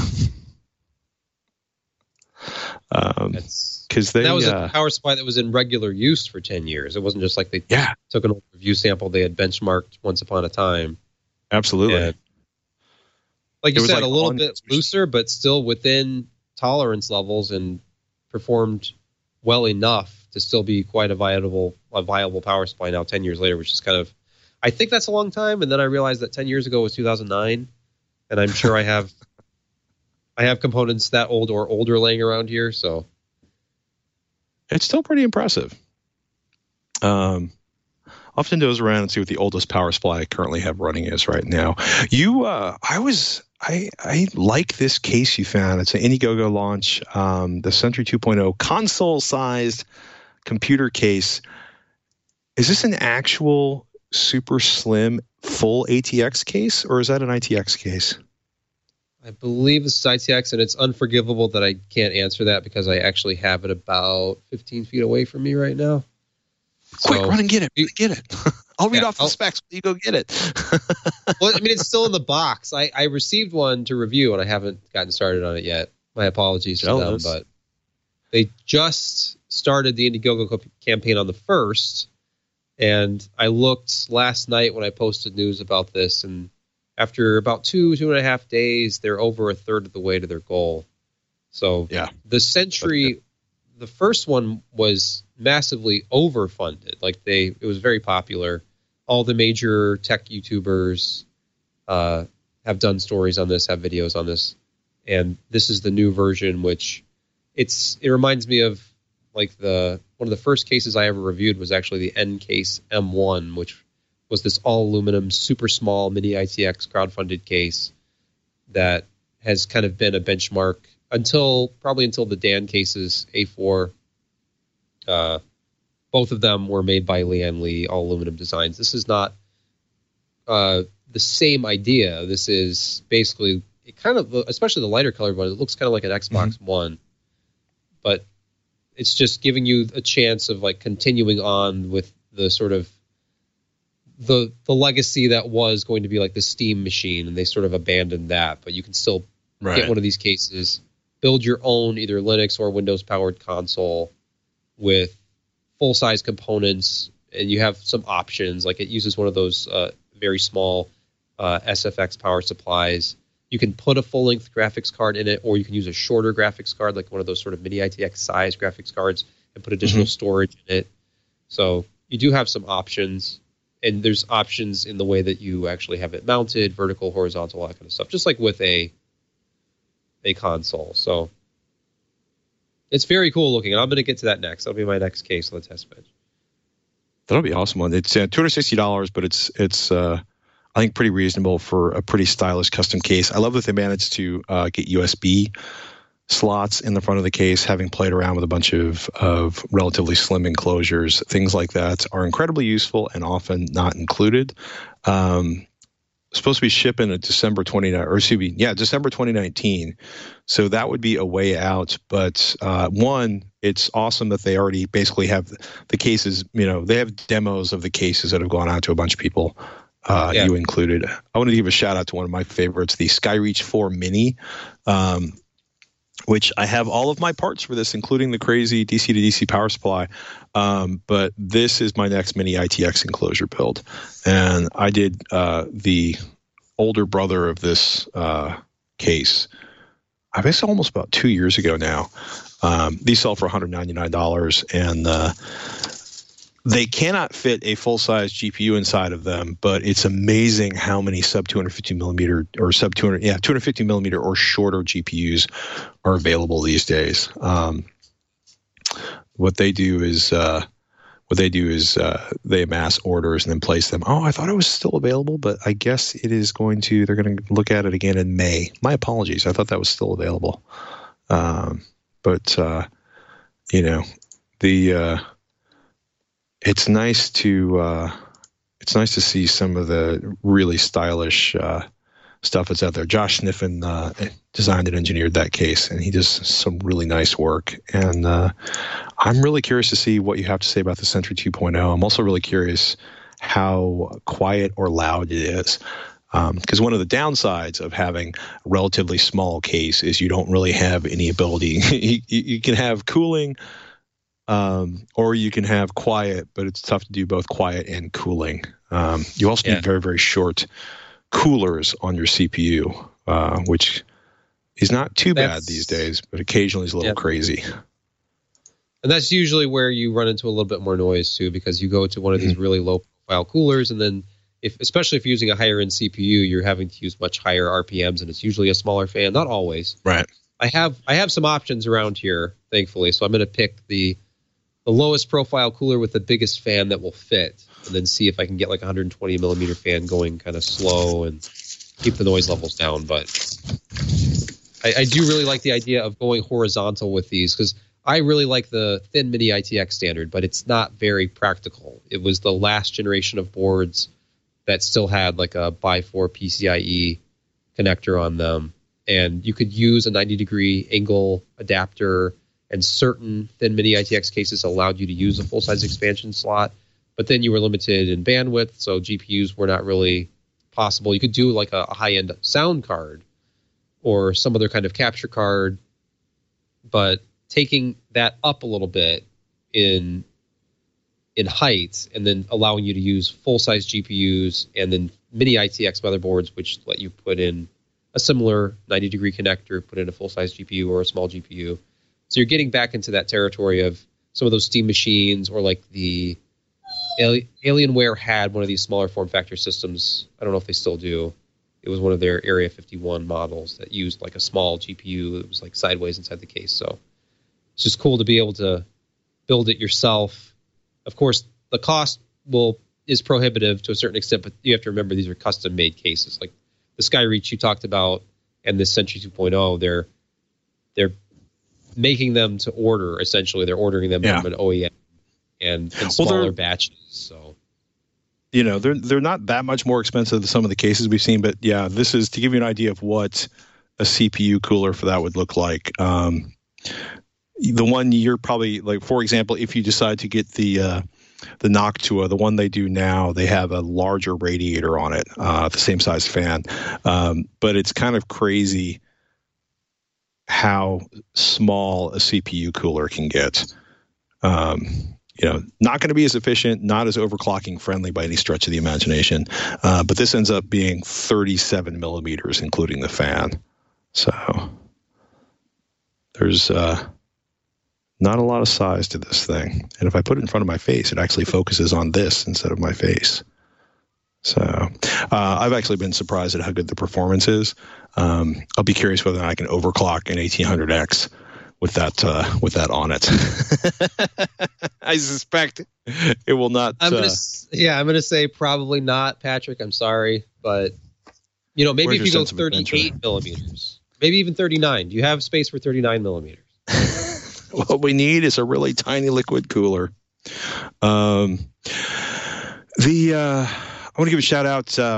Speaker 1: Because that
Speaker 4: was a power supply that was in regular use for 10 years. It wasn't just like they took an old review sample they had benchmarked once upon a time.
Speaker 1: Absolutely.
Speaker 4: And like you said, a little bit looser, but still within tolerance levels and performed well enough to still be quite a viable power supply now 10 years later, which is kind of, I think that's a long time. And then I realized that 10 years ago was 2009. And I'm sure I have components that old or older laying around here. So
Speaker 1: it's still pretty impressive. Often goes around and see what the oldest power supply I currently have running is right now. I like this case you found. It's an Indiegogo launch, the Sentry 2.0 console-sized computer case. Is this an actual super slim full ATX case, or is that an ITX case?
Speaker 4: I believe this is ITX, and it's unforgivable that I can't answer that because I actually have it about 15 feet away from me right now.
Speaker 1: Quick, run and get it. Get it. I'll read off the specs. You go get it.
Speaker 4: Well, I mean, it's still in the box. I received one to review, and I haven't gotten started on it yet. My apologies to them, but they just started the Indiegogo campaign on the 1st, and I looked last night when I posted news about this, and after about 2.5 days, they're over a third of the way to their goal. So the Sentry, the first one was massively overfunded. Like it was very popular. All the major tech YouTubers have done stories on this, have videos on this, and this is the new version, which it reminds me of like one of the first cases I ever reviewed was actually the N-Case M1, which was this all aluminum, super small mini ITX crowdfunded case that has kind of been a benchmark until the Dan cases, A4. Both of them were made by Lian Li, all aluminum designs. This is not the same idea. This is basically especially the lighter colored one, it looks kind of like an Xbox One, but it's just giving you a chance of like continuing on with the sort of the legacy that was going to be like the Steam machine, and they sort of abandoned that, but you can still get one of these cases, build your own either Linux or Windows powered console with full-size components, and you have some options. Like it uses one of those very small SFX power supplies. You can put a full-length graphics card in it, or you can use a shorter graphics card, like one of those sort of mini ITX size graphics cards, and put additional storage in it. So you do have some options, and there's options in the way that you actually have it mounted, vertical, horizontal, all that kind of stuff, just like with a console. So it's very cool looking, and I'm going to get to that next. That'll be my next case on the test bench.
Speaker 1: That'll be awesome. It's $260, but it's I think pretty reasonable for a pretty stylish custom case. I love that they managed to get USB slots in the front of the case. Having played around with a bunch of relatively slim enclosures, things like that are incredibly useful and often not included. supposed to be shipping in December 2019. So that would be a way out. But one, it's awesome that they already basically have the cases. They have demos of the cases that have gone out to a bunch of people. You included. I want to give a shout out to one of my favorites, the Skyreach 4 Mini, which I have all of my parts for this, including the crazy DC to DC power supply. But this is my next mini ITX enclosure build. And I did the older brother of this case, I guess almost about 2 years ago now. These sell for $199, and they cannot fit a full-size GPU inside of them, but it's amazing how many sub 250 millimeter or 250 millimeter or shorter GPUs are available these days. What they do is they amass orders and then place them. Oh, I thought it was still available, but I guess they're going to look at it again in May. My apologies. I thought that was still available. It's nice to see some of the really stylish stuff that's out there. Josh Sniffen designed and engineered that case, and he does some really nice work. And I'm really curious to see what you have to say about the Sentry 2.0. I'm also really curious how quiet or loud it is. Because one of the downsides of having a relatively small case is you don't really have any ability. You can have cooling, or you can have quiet, but it's tough to do both quiet and cooling. You also need very, very short coolers on your CPU, which is not too bad these days, but occasionally is a little crazy.
Speaker 4: And that's usually where you run into a little bit more noise too, because you go to one of these really low profile coolers, and then especially if you're using a higher end CPU, you're having to use much higher RPMs, and it's usually a smaller fan. Not always.
Speaker 1: Right.
Speaker 4: I have some options around here, thankfully. So I'm going to pick the lowest profile cooler with the biggest fan that will fit, and then see if I can get like a 120 millimeter fan going kind of slow and keep the noise levels down. But I do really like the idea of going horizontal with these, because I really like the thin mini ITX standard, but it's not very practical. It was the last generation of boards that still had like a by-4 PCIe connector on them, and you could use a 90-degree angle adapter, and certain thin mini ITX cases allowed you to use a full-size expansion slot, but then you were limited in bandwidth, so GPUs were not really possible. You could do like a high-end sound card or some other kind of capture card, but taking that up a little bit in height, and then allowing you to use full-size GPUs and then mini ITX motherboards, which let you put in a similar 90-degree connector, put in a full-size GPU or a small GPU. So you're getting back into that territory of some of those Steam machines, or like the Alienware had one of these smaller form factor systems. I don't know if they still do. It was one of their Area 51 models that used like a small GPU that was like sideways inside the case. So it's just cool to be able to build it yourself. Of course, the cost is prohibitive to a certain extent, but you have to remember these are custom-made cases. Like the Skyreach you talked about and this Sentry 2.0, they're making them to order. Essentially, they're ordering them from an OEM and smaller batches. So,
Speaker 1: they're not that much more expensive than some of the cases we've seen, but yeah, this is to give you an idea of what a CPU cooler for that would look like. The one you're probably like, for example, if you decide to get the Noctua, the one they do now, they have a larger radiator on it, the same size fan. But it's kind of crazy how small a CPU cooler can get. Not going to be as efficient, not as overclocking friendly by any stretch of the imagination. But this ends up being 37 millimeters, including the fan. So there's not a lot of size to this thing. And if I put it in front of my face, it actually focuses on this instead of my face. So I've actually been surprised at how good the performance is. I'll be curious whether I can overclock an 1800X with that on it. I suspect it will not.
Speaker 4: I'm going to say probably not, Patrick. I'm sorry, but maybe if you go 38 millimeters, maybe even 39. Do you have space for 39 millimeters?
Speaker 1: What we need is a really tiny liquid cooler. I want to give a shout out.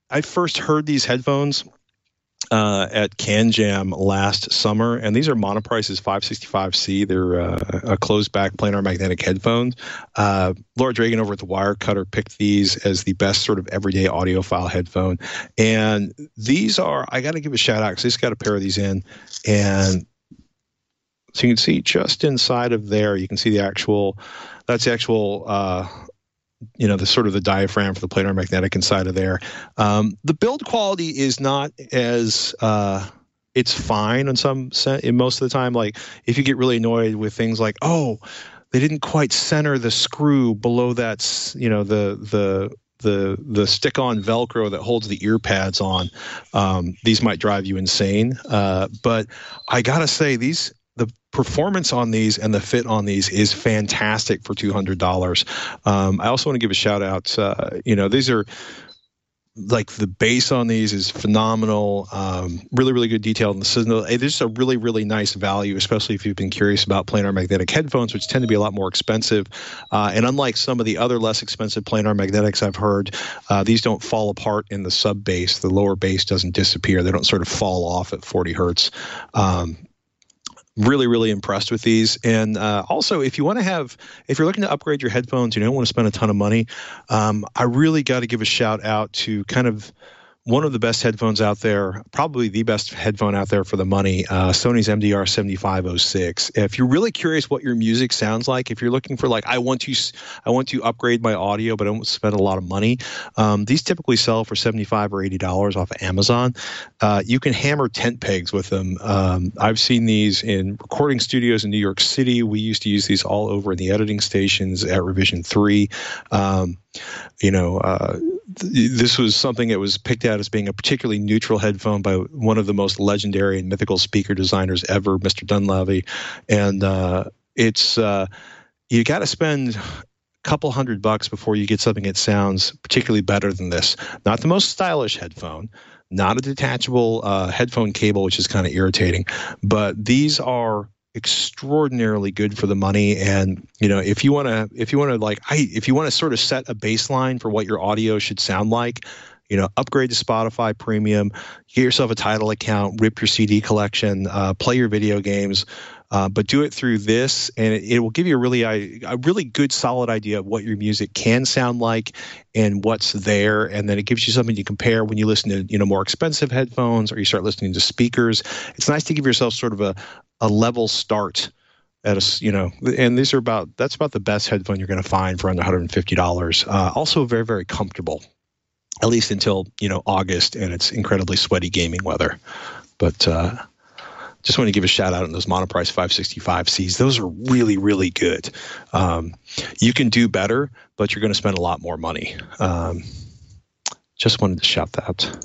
Speaker 1: I first heard these headphones at Can Jam last summer, and these are Monoprice's 565C. They're a closed back planar magnetic headphones. Laura Dragan over at the Wirecutter picked these as the best sort of everyday audiophile headphone. And these are, I got to give a shout out because I just got a pair of these in, and so you can see just inside of there, you can see that's the actual the sort of the diaphragm for the planar magnetic inside of there. The build quality is not as it's fine in most of the time. Like if you get really annoyed with things like, oh, they didn't quite center the screw below that, the stick-on Velcro that holds the ear pads on, these might drive you insane. But I gotta say, the performance on these and the fit on these is fantastic for $200. I also want to give a shout out. These are like the bass on these is phenomenal. Really, really good detail in the signal. This is a really, really nice value, especially if you've been curious about planar magnetic headphones, which tend to be a lot more expensive. And unlike some of the other less expensive planar magnetics I've heard, these don't fall apart in the sub bass. The lower bass doesn't disappear. They don't sort of fall off at 40 hertz. Really, really impressed with these. And also, if you're looking to upgrade your headphones, you don't want to spend a ton of money, I really got to give a shout out to kind of one of the best headphones out there, probably the best headphone out there for the money, Sony's MDR 7506. If you're really curious what your music sounds like, if you're looking for like, I want to upgrade my audio, but I don't spend a lot of money, these typically sell for $75 or $80 off of Amazon. You can hammer tent pegs with them. I've seen these in recording studios in New York City. We used to use these all over in the editing stations at Revision 3. This was something that was picked out as being a particularly neutral headphone by one of the most legendary and mythical speaker designers ever, Mr. Dunleavy. And it's you got to spend a couple $100 before you get something that sounds particularly better than this. Not the most stylish headphone, not a detachable headphone cable, which is kind of irritating, but these are extraordinarily good for the money. And if you want to sort of set a baseline for what your audio should sound like, upgrade to Spotify Premium, get yourself a Tidal account, rip your CD collection, play your video games, but do it through this, and it will give you a really good, solid idea of what your music can sound like and what's there. And then it gives you something to compare when you listen to more expensive headphones or you start listening to speakers. It's nice to give yourself sort of a level start at and that's about the best headphone you're going to find for under $150. Also very, very comfortable, at least until August and it's incredibly sweaty gaming weather. But just want to give a shout out on those Monoprice 565Cs. Those are really, really good. You can do better, but you're going to spend a lot more money. Just wanted to shout that.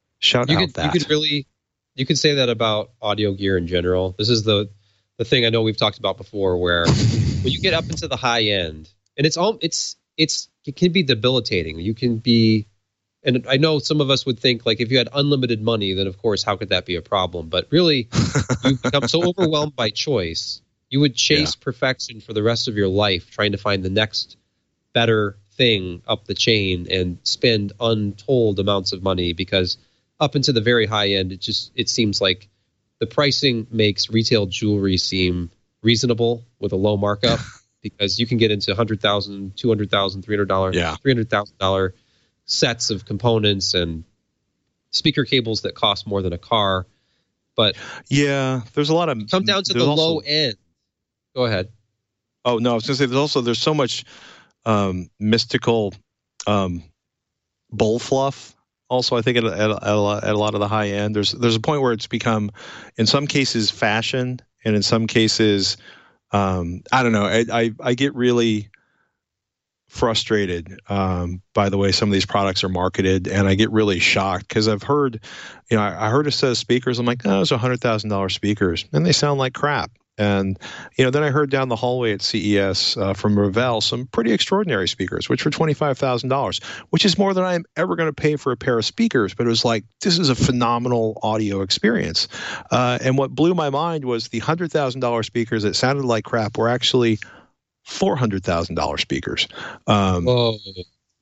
Speaker 4: You could say that about audio gear in general. This is the thing I know we've talked about before, where when you get up into the high end, and it can be debilitating. You can be, and I know some of us would think like if you had unlimited money, then of course how could that be a problem? But really, you become so overwhelmed by choice, you would chase perfection for the rest of your life, trying to find the next better thing up the chain and spend untold amounts of money, because up into the very high end, it seems like the pricing makes retail jewelry seem reasonable with a low markup, because you can get into $100,000, $200,000, $300,000 sets of components and speaker cables that cost more than a car. But
Speaker 1: there's a lot of
Speaker 4: come down to the low end. Go ahead.
Speaker 1: Oh no, I was going to say there's so much mystical bull fluff. Also, I think at a lot of the high end, there's a point where it's become, in some cases, fashion, and in some cases, I don't know. I get really frustrated by the way some of these products are marketed, and I get really shocked because I've heard, I heard a set of speakers. I'm like, those are $100,000 speakers, and they sound like crap. And, then I heard down the hallway at CES from Revell some pretty extraordinary speakers, which were $25,000, which is more than I'm ever going to pay for a pair of speakers. But it was like, this is a phenomenal audio experience. And what blew my mind was the $100,000 speakers that sounded like crap were actually $400,000 speakers.
Speaker 4: Whoa.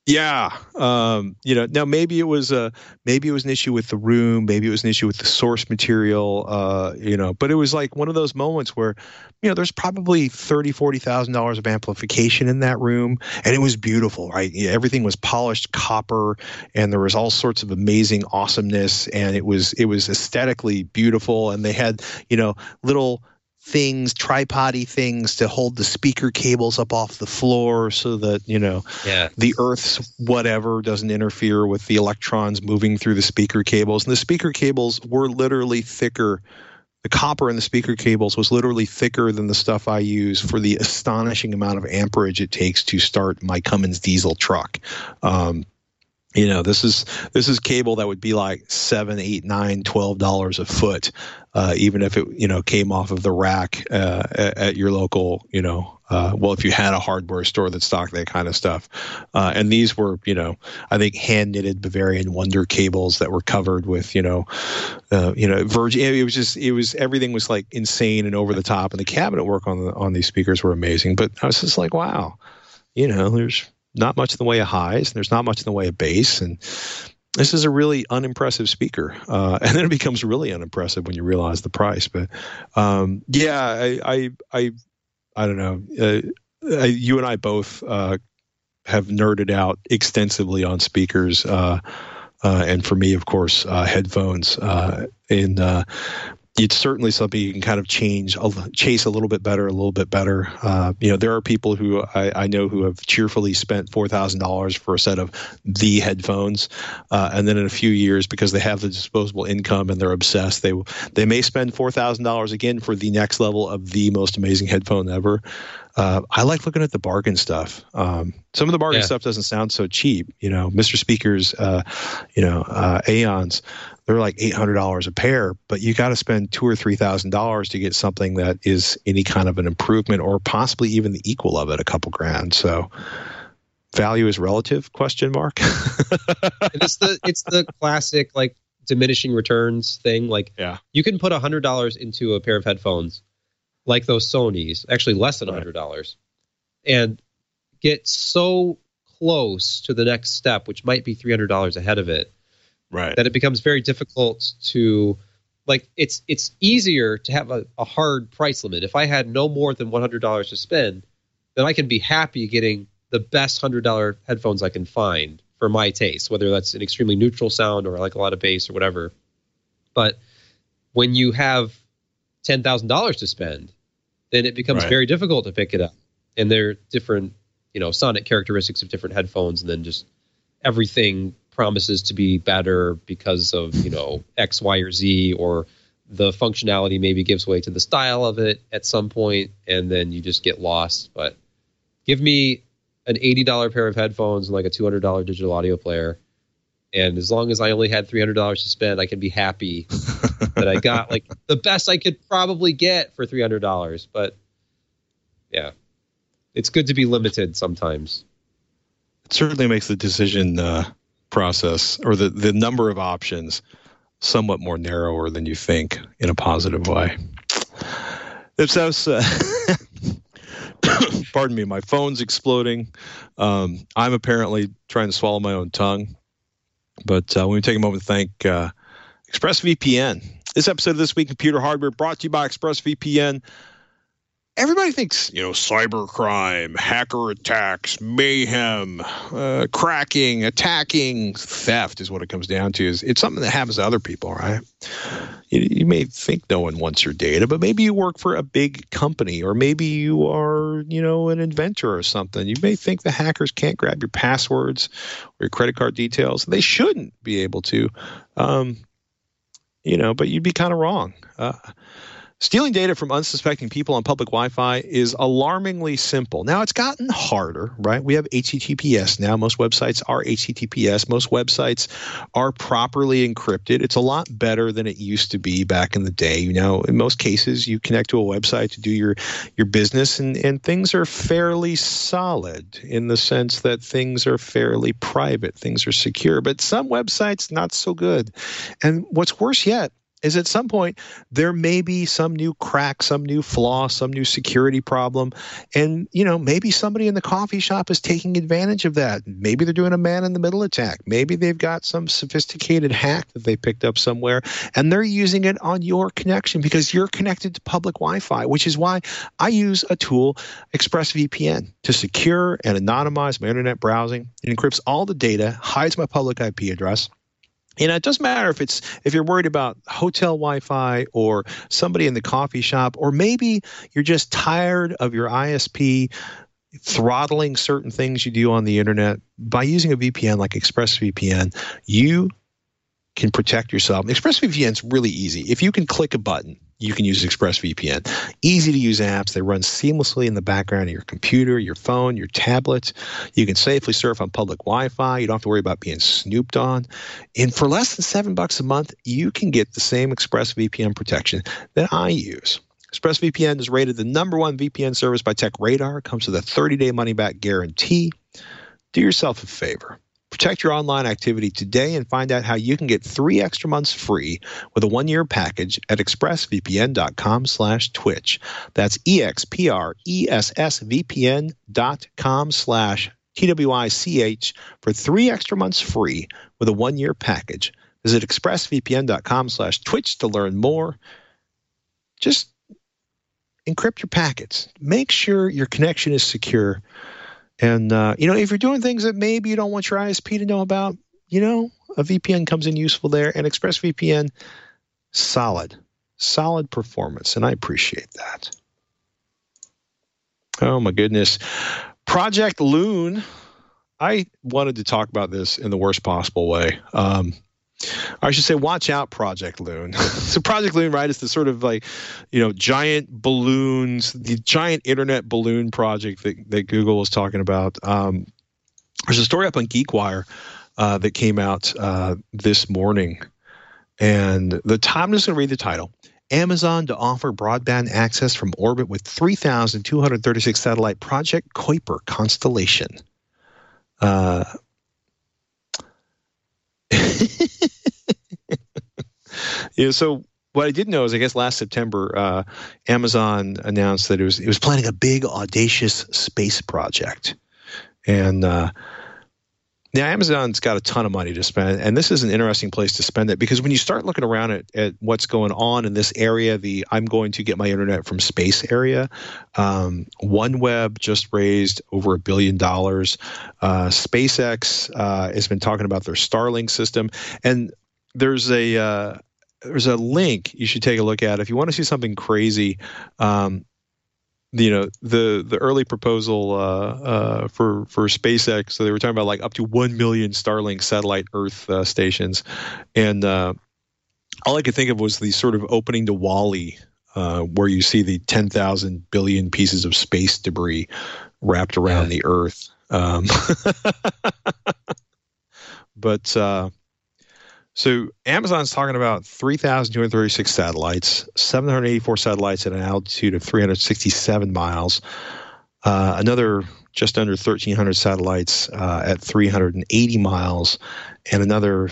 Speaker 1: Yeah. Now maybe it was an issue with the room, maybe it was an issue with the source material, but it was like one of those moments where, there's probably $30,000-$40,000 of amplification in that room, and it was beautiful, right? Everything was polished copper, and there was all sorts of amazing awesomeness, and it was aesthetically beautiful, and they had, little things, tripod-y things to hold the speaker cables up off the floor so that, the Earth's whatever doesn't interfere with the electrons moving through the speaker cables. And the speaker cables were literally thicker. The copper in the speaker cables was literally thicker than the stuff I use for the astonishing amount of amperage it takes to start my Cummins diesel truck. This is cable that would be like $7, $8, $9, $12 a foot, even if it came off of the rack at your local if you had a hardware store that stocked that kind of stuff. And these were I think hand knitted Bavarian Wonder cables that were covered with Virgin. It was everything was like insane and over the top, and the cabinet work on these speakers were amazing. But I was just like, wow, there's not much in the way of highs, and there's not much in the way of bass, and this is a really unimpressive speaker. And then it becomes really unimpressive when you realize the price. But I don't know. You and I both have nerded out extensively on speakers, and for me, of course, headphones. It's certainly something you can kind of chase a little bit better. There are people who I know who have cheerfully spent $4,000 for a set of the headphones, and then in a few years, because they have the disposable income and they're obsessed, they may spend $4,000 again for the next level of the most amazing headphone ever. I like looking at the bargain stuff. Some of the bargain stuff doesn't sound so cheap. Mr. Speakers, Aeons, they're like $800 a pair, but you got to spend $2,000 or $3,000 to get something that is any kind of an improvement, or possibly even the equal of it, a couple grand. So value is relative ?
Speaker 4: It's the classic like diminishing returns thing. Like, you can put $100 into a pair of headphones, like those Sonys, actually less than $100, and get so close to the next step, which might be $300 ahead of it,
Speaker 1: right,
Speaker 4: that it becomes very difficult to, like, it's easier to have a hard price limit. If I had no more than $100 to spend, then I can be happy getting the best $100 headphones I can find for my taste, whether that's an extremely neutral sound or like a lot of bass or whatever. But when you have $10,000 to spend, then it becomes very difficult to pick it up. And there are different, sonic characteristics of different headphones, and then just everything promises to be better because of, X, Y, or Z, or the functionality maybe gives way to the style of it at some point, and then you just get lost. But give me an $80 pair of headphones and like a $200 digital audio player, and as long as I only had $300 to spend, I can be happy that I got like the best I could probably get for $300. But yeah, it's good to be limited sometimes.
Speaker 1: It certainly makes the decision process, or the number of options, somewhat more narrower than you think, in a positive way. Pardon me, my phone's exploding. I'm apparently trying to swallow my own tongue. But let me take a moment to thank ExpressVPN. This episode of This Week in Computer Hardware brought to you by ExpressVPN. Everybody thinks, cybercrime, hacker attacks, mayhem, cracking, attacking, theft is what it comes down to. It's something that happens to other people, right? You may think no one wants your data, but maybe you work for a big company, or maybe you are, an inventor or something. You may think the hackers can't grab your passwords or your credit card details. They shouldn't be able to, but you'd be kind of wrong. Stealing data from unsuspecting people on public Wi-Fi is alarmingly simple. Now, it's gotten harder, right? We have HTTPS now. Most websites are HTTPS. Most websites are properly encrypted. It's a lot better than it used to be back in the day. In most cases, you connect to a website to do your business, and things are fairly solid in the sense that things are fairly private. Things are secure. But some websites, not so good. And what's worse yet, is at some point there may be some new crack, some new flaw, some new security problem. And, maybe somebody in the coffee shop is taking advantage of that. Maybe they're doing a man-in-the-middle attack. Maybe they've got some sophisticated hack that they picked up somewhere, and they're using it on your connection because you're connected to public Wi-Fi, which is why I use a tool, ExpressVPN, to secure and anonymize my internet browsing. It encrypts all the data, hides my public IP address. And it doesn't matter if you're worried about hotel Wi-Fi or somebody in the coffee shop, or maybe you're just tired of your ISP throttling certain things you do on the internet. By using a VPN like ExpressVPN, you can protect yourself. ExpressVPN is really easy. If you can click a button, you can use ExpressVPN. Easy to use apps. They run seamlessly in the background of your computer, your phone, your tablet. You can safely surf on public Wi-Fi. You don't have to worry about being snooped on. And for less than $7 a month, you can get the same ExpressVPN protection that I use. ExpressVPN is rated the #1 VPN service by TechRadar. It comes with a 30-day money-back guarantee. Do yourself a favor. Protect your online activity today and find out how you can get 3 extra months free with a 1-year package at expressvpn.com/twitch. That's expressvpn.com/TWICH for 3 extra months free with a 1-year package. Visit expressvpn.com/twitch to learn more. Just encrypt your packets. Make sure your connection is secure. And, if you're doing things that maybe you don't want your ISP to know about, a VPN comes in useful there. And ExpressVPN, solid performance. And I appreciate that. Oh, my goodness. Project Loon. I wanted to talk about this in the worst possible way. I should say, watch out, Project Loon. So Project Loon, right, is the sort of giant balloons, the giant internet balloon project that Google was talking about. There's a story up on GeekWire that came out this morning. And I'm just going to read the title. Amazon to offer broadband access from orbit with 3,236 satellite Project Kuiper constellation. So what I didn't know is, I guess last September, Amazon announced that it was planning a big, audacious space project. And now Amazon's got a ton of money to spend, and this is an interesting place to spend it, because when you start looking around at what's going on in this area, the I'm going to get my internet from space area, OneWeb just raised over $1 billion. SpaceX has been talking about their Starlink system, and there's a link you should take a look at if you want to see something crazy. The early proposal for SpaceX, so they were talking about like up to 1 million Starlink satellite Earth stations, and all I could think of was the sort of opening to WALL-E, where you see the 10,000 billion pieces of space debris wrapped around the Earth. So Amazon's talking about 3,236 satellites, 784 satellites at an altitude of 367 miles, another just under 1,300 satellites at 380 miles, and another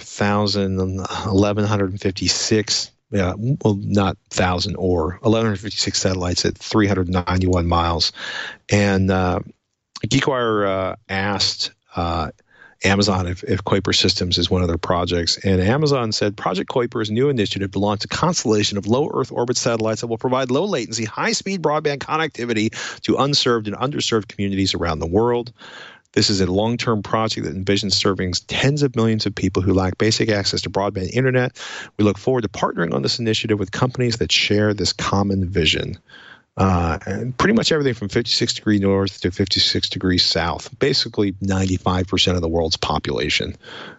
Speaker 1: 1,156, not 1,000 or 1,156 satellites at 391 miles. And GeekWire asked Amazon if Kuiper Systems is one of their projects. And Amazon said Project Kuiper is a new initiative to launch a constellation of low Earth orbit satellites that will provide low latency, high-speed broadband connectivity to unserved and underserved communities around the world. This is a long-term project that envisions serving tens of millions of people who lack basic access to broadband internet. We look forward to partnering on this initiative with companies that share this common vision. And pretty much everything from 56 degrees north to 56 degrees south, basically 95% of the world's population.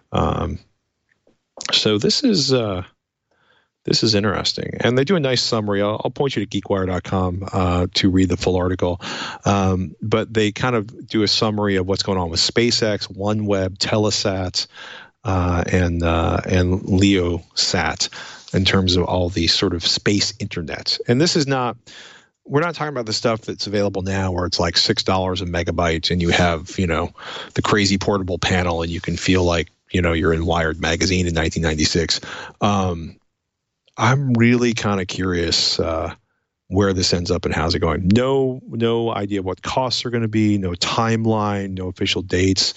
Speaker 1: So this is interesting, and they do a nice summary. I'll point you to geekwire.com to read the full article. But they kind of do a summary of what's going on with SpaceX, OneWeb, Telesat, and LeoSat in terms of all the sort of space internet. And this is not. We're not talking about the stuff that's available now where it's like $6 a megabyte and you have, the crazy portable panel and you can feel like, you're in Wired magazine in 1996. I'm really kind of curious where this ends up and how's it going. No idea what costs are going to be, no timeline, no official dates.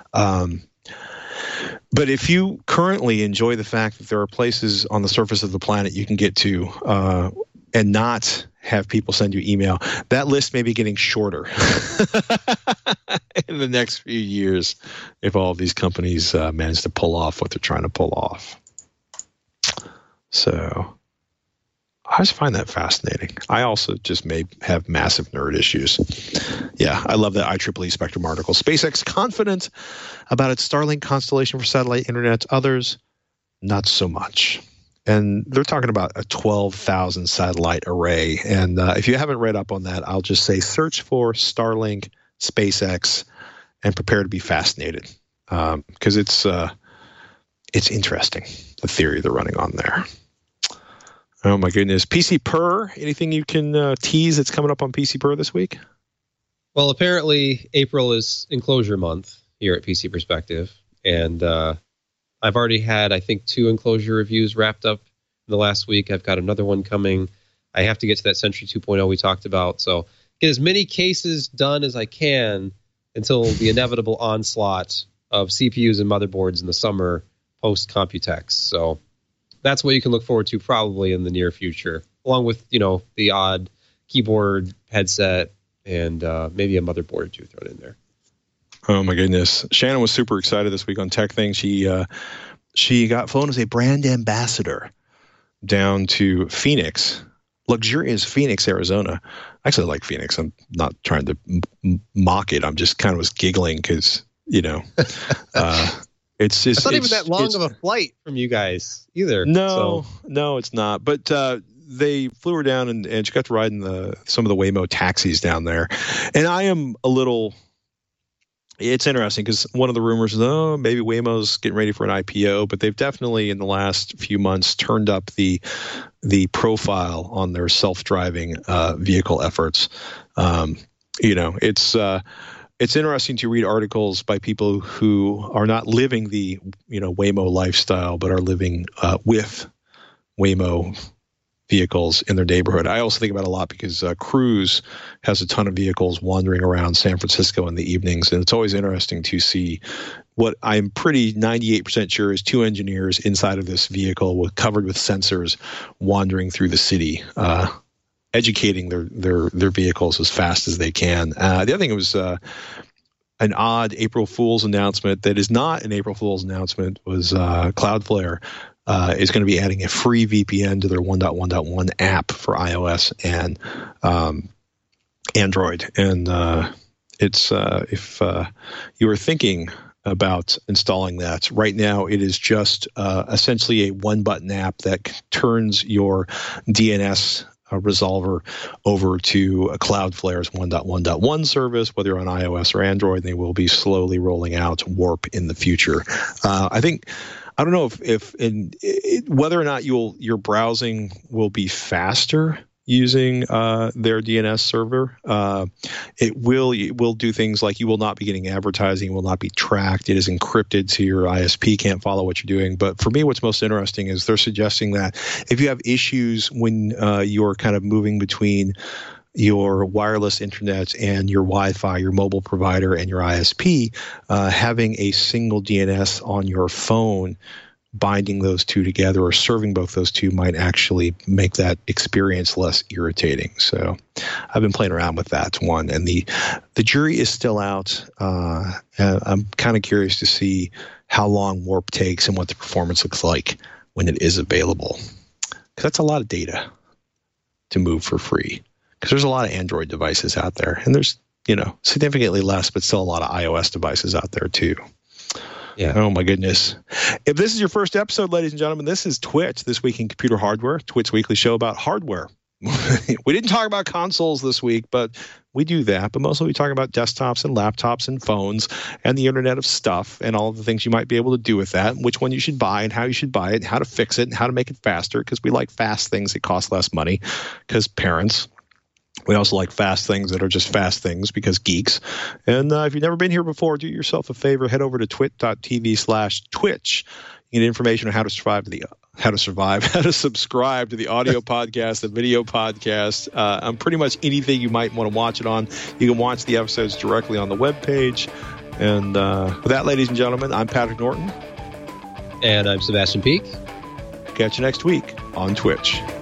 Speaker 1: But if you currently enjoy the fact that there are places on the surface of the planet you can get to and not have people send you email, that list may be getting shorter in the next few years if all of these companies manage to pull off what they're trying to pull off. So I just find that fascinating. I also just may have massive nerd issues. Yeah, I love that IEEE Spectrum article. SpaceX confident about its Starlink constellation for satellite internet. Others, not so much. And they're talking about a 12,000 satellite array. And if you haven't read up on that, I'll just say search for Starlink, SpaceX, and prepare to be fascinated. Because it's interesting, the theory they're running on there. Oh, my goodness. PC Per, anything you can tease that's coming up on PC Per this week?
Speaker 4: Well, apparently April is enclosure month here at PC Perspective. And I've already had, I think, 2 enclosure reviews wrapped up in the last week. I've got another one coming. I have to get to that Century 2.0 we talked about. So get as many cases done as I can until the inevitable onslaught of CPUs and motherboards in the summer post-Computex. So that's what you can look forward to probably in the near future, along with, the odd keyboard, headset, and maybe a motherboard or 2 thrown in there.
Speaker 1: Oh, my goodness. Shannon was super excited this week on Tech Things. She got flown as a brand ambassador down to Phoenix, luxurious Phoenix, Arizona. Actually, I like Phoenix. I'm not trying to mock it. I'm just kind of was giggling because, it's just,
Speaker 4: it's not even that long of a flight from you guys either.
Speaker 1: No, it's not. But they flew her down and she got to ride in some of the Waymo taxis down there. And I am a little... It's interesting because one of the rumors is, maybe Waymo's getting ready for an IPO, but they've definitely in the last few months turned up the profile on their self-driving vehicle efforts. It's interesting to read articles by people who are not living the Waymo lifestyle, but are living with Waymo vehicles in their neighborhood. I also think about it a lot because Cruise has a ton of vehicles wandering around San Francisco in the evenings, and it's always interesting to see what I'm pretty 98% sure is 2 engineers inside of this vehicle covered with sensors wandering through the city, educating their vehicles as fast as they can. The other thing was an odd April Fool's announcement that is not an April Fool's announcement was Cloudflare is going to be adding a free VPN to their 1.1.1 app for iOS and Android. And it's if you were thinking about installing that, right now it is just essentially a 1-button app that turns your DNS resolver over to Cloudflare's 1.1.1 service, whether you're on iOS or Android. They will be slowly rolling out Warp in the future. I don't know if whether or not your browsing will be faster using their DNS server. It will do things like you will not be getting advertising, will not be tracked. It is encrypted, so your ISP can't follow what you're doing. But for me, what's most interesting is they're suggesting that if you have issues when you're kind of moving between your wireless internet and your Wi-Fi, your mobile provider and your ISP, having a single DNS on your phone, binding those two together or serving both those two might actually make that experience less irritating. So I've been playing around with that one, and the jury is still out. And I'm kind of curious to see how long Warp takes and what the performance looks like when it is available. Because that's a lot of data to move for free. Because there's a lot of Android devices out there, and there's significantly less, but still a lot of iOS devices out there too. Yeah. Oh my goodness! If this is your first episode, ladies and gentlemen, this is Twit, This Week in Computer Hardware, Twit's weekly show about hardware. We didn't talk about consoles this week, but we do that. But mostly we talk about desktops and laptops and phones and the Internet of Stuff and all of the things you might be able to do with that, which one you should buy and how you should buy it, and how to fix it and how to make it faster, because we like fast things that cost less money because parents. We also like fast things that are just fast things because geeks. And if you've never been here before, do yourself a favor. Head over to twit.tv/Twitch. You get information on how to how to survive, how to subscribe to the audio podcast, the video podcast, on pretty much anything you might want to watch it on. You can watch the episodes directly on the webpage. And with that, ladies and gentlemen, I'm Patrick Norton.
Speaker 4: And I'm Sebastian Peak.
Speaker 1: Catch you next week on Twitch.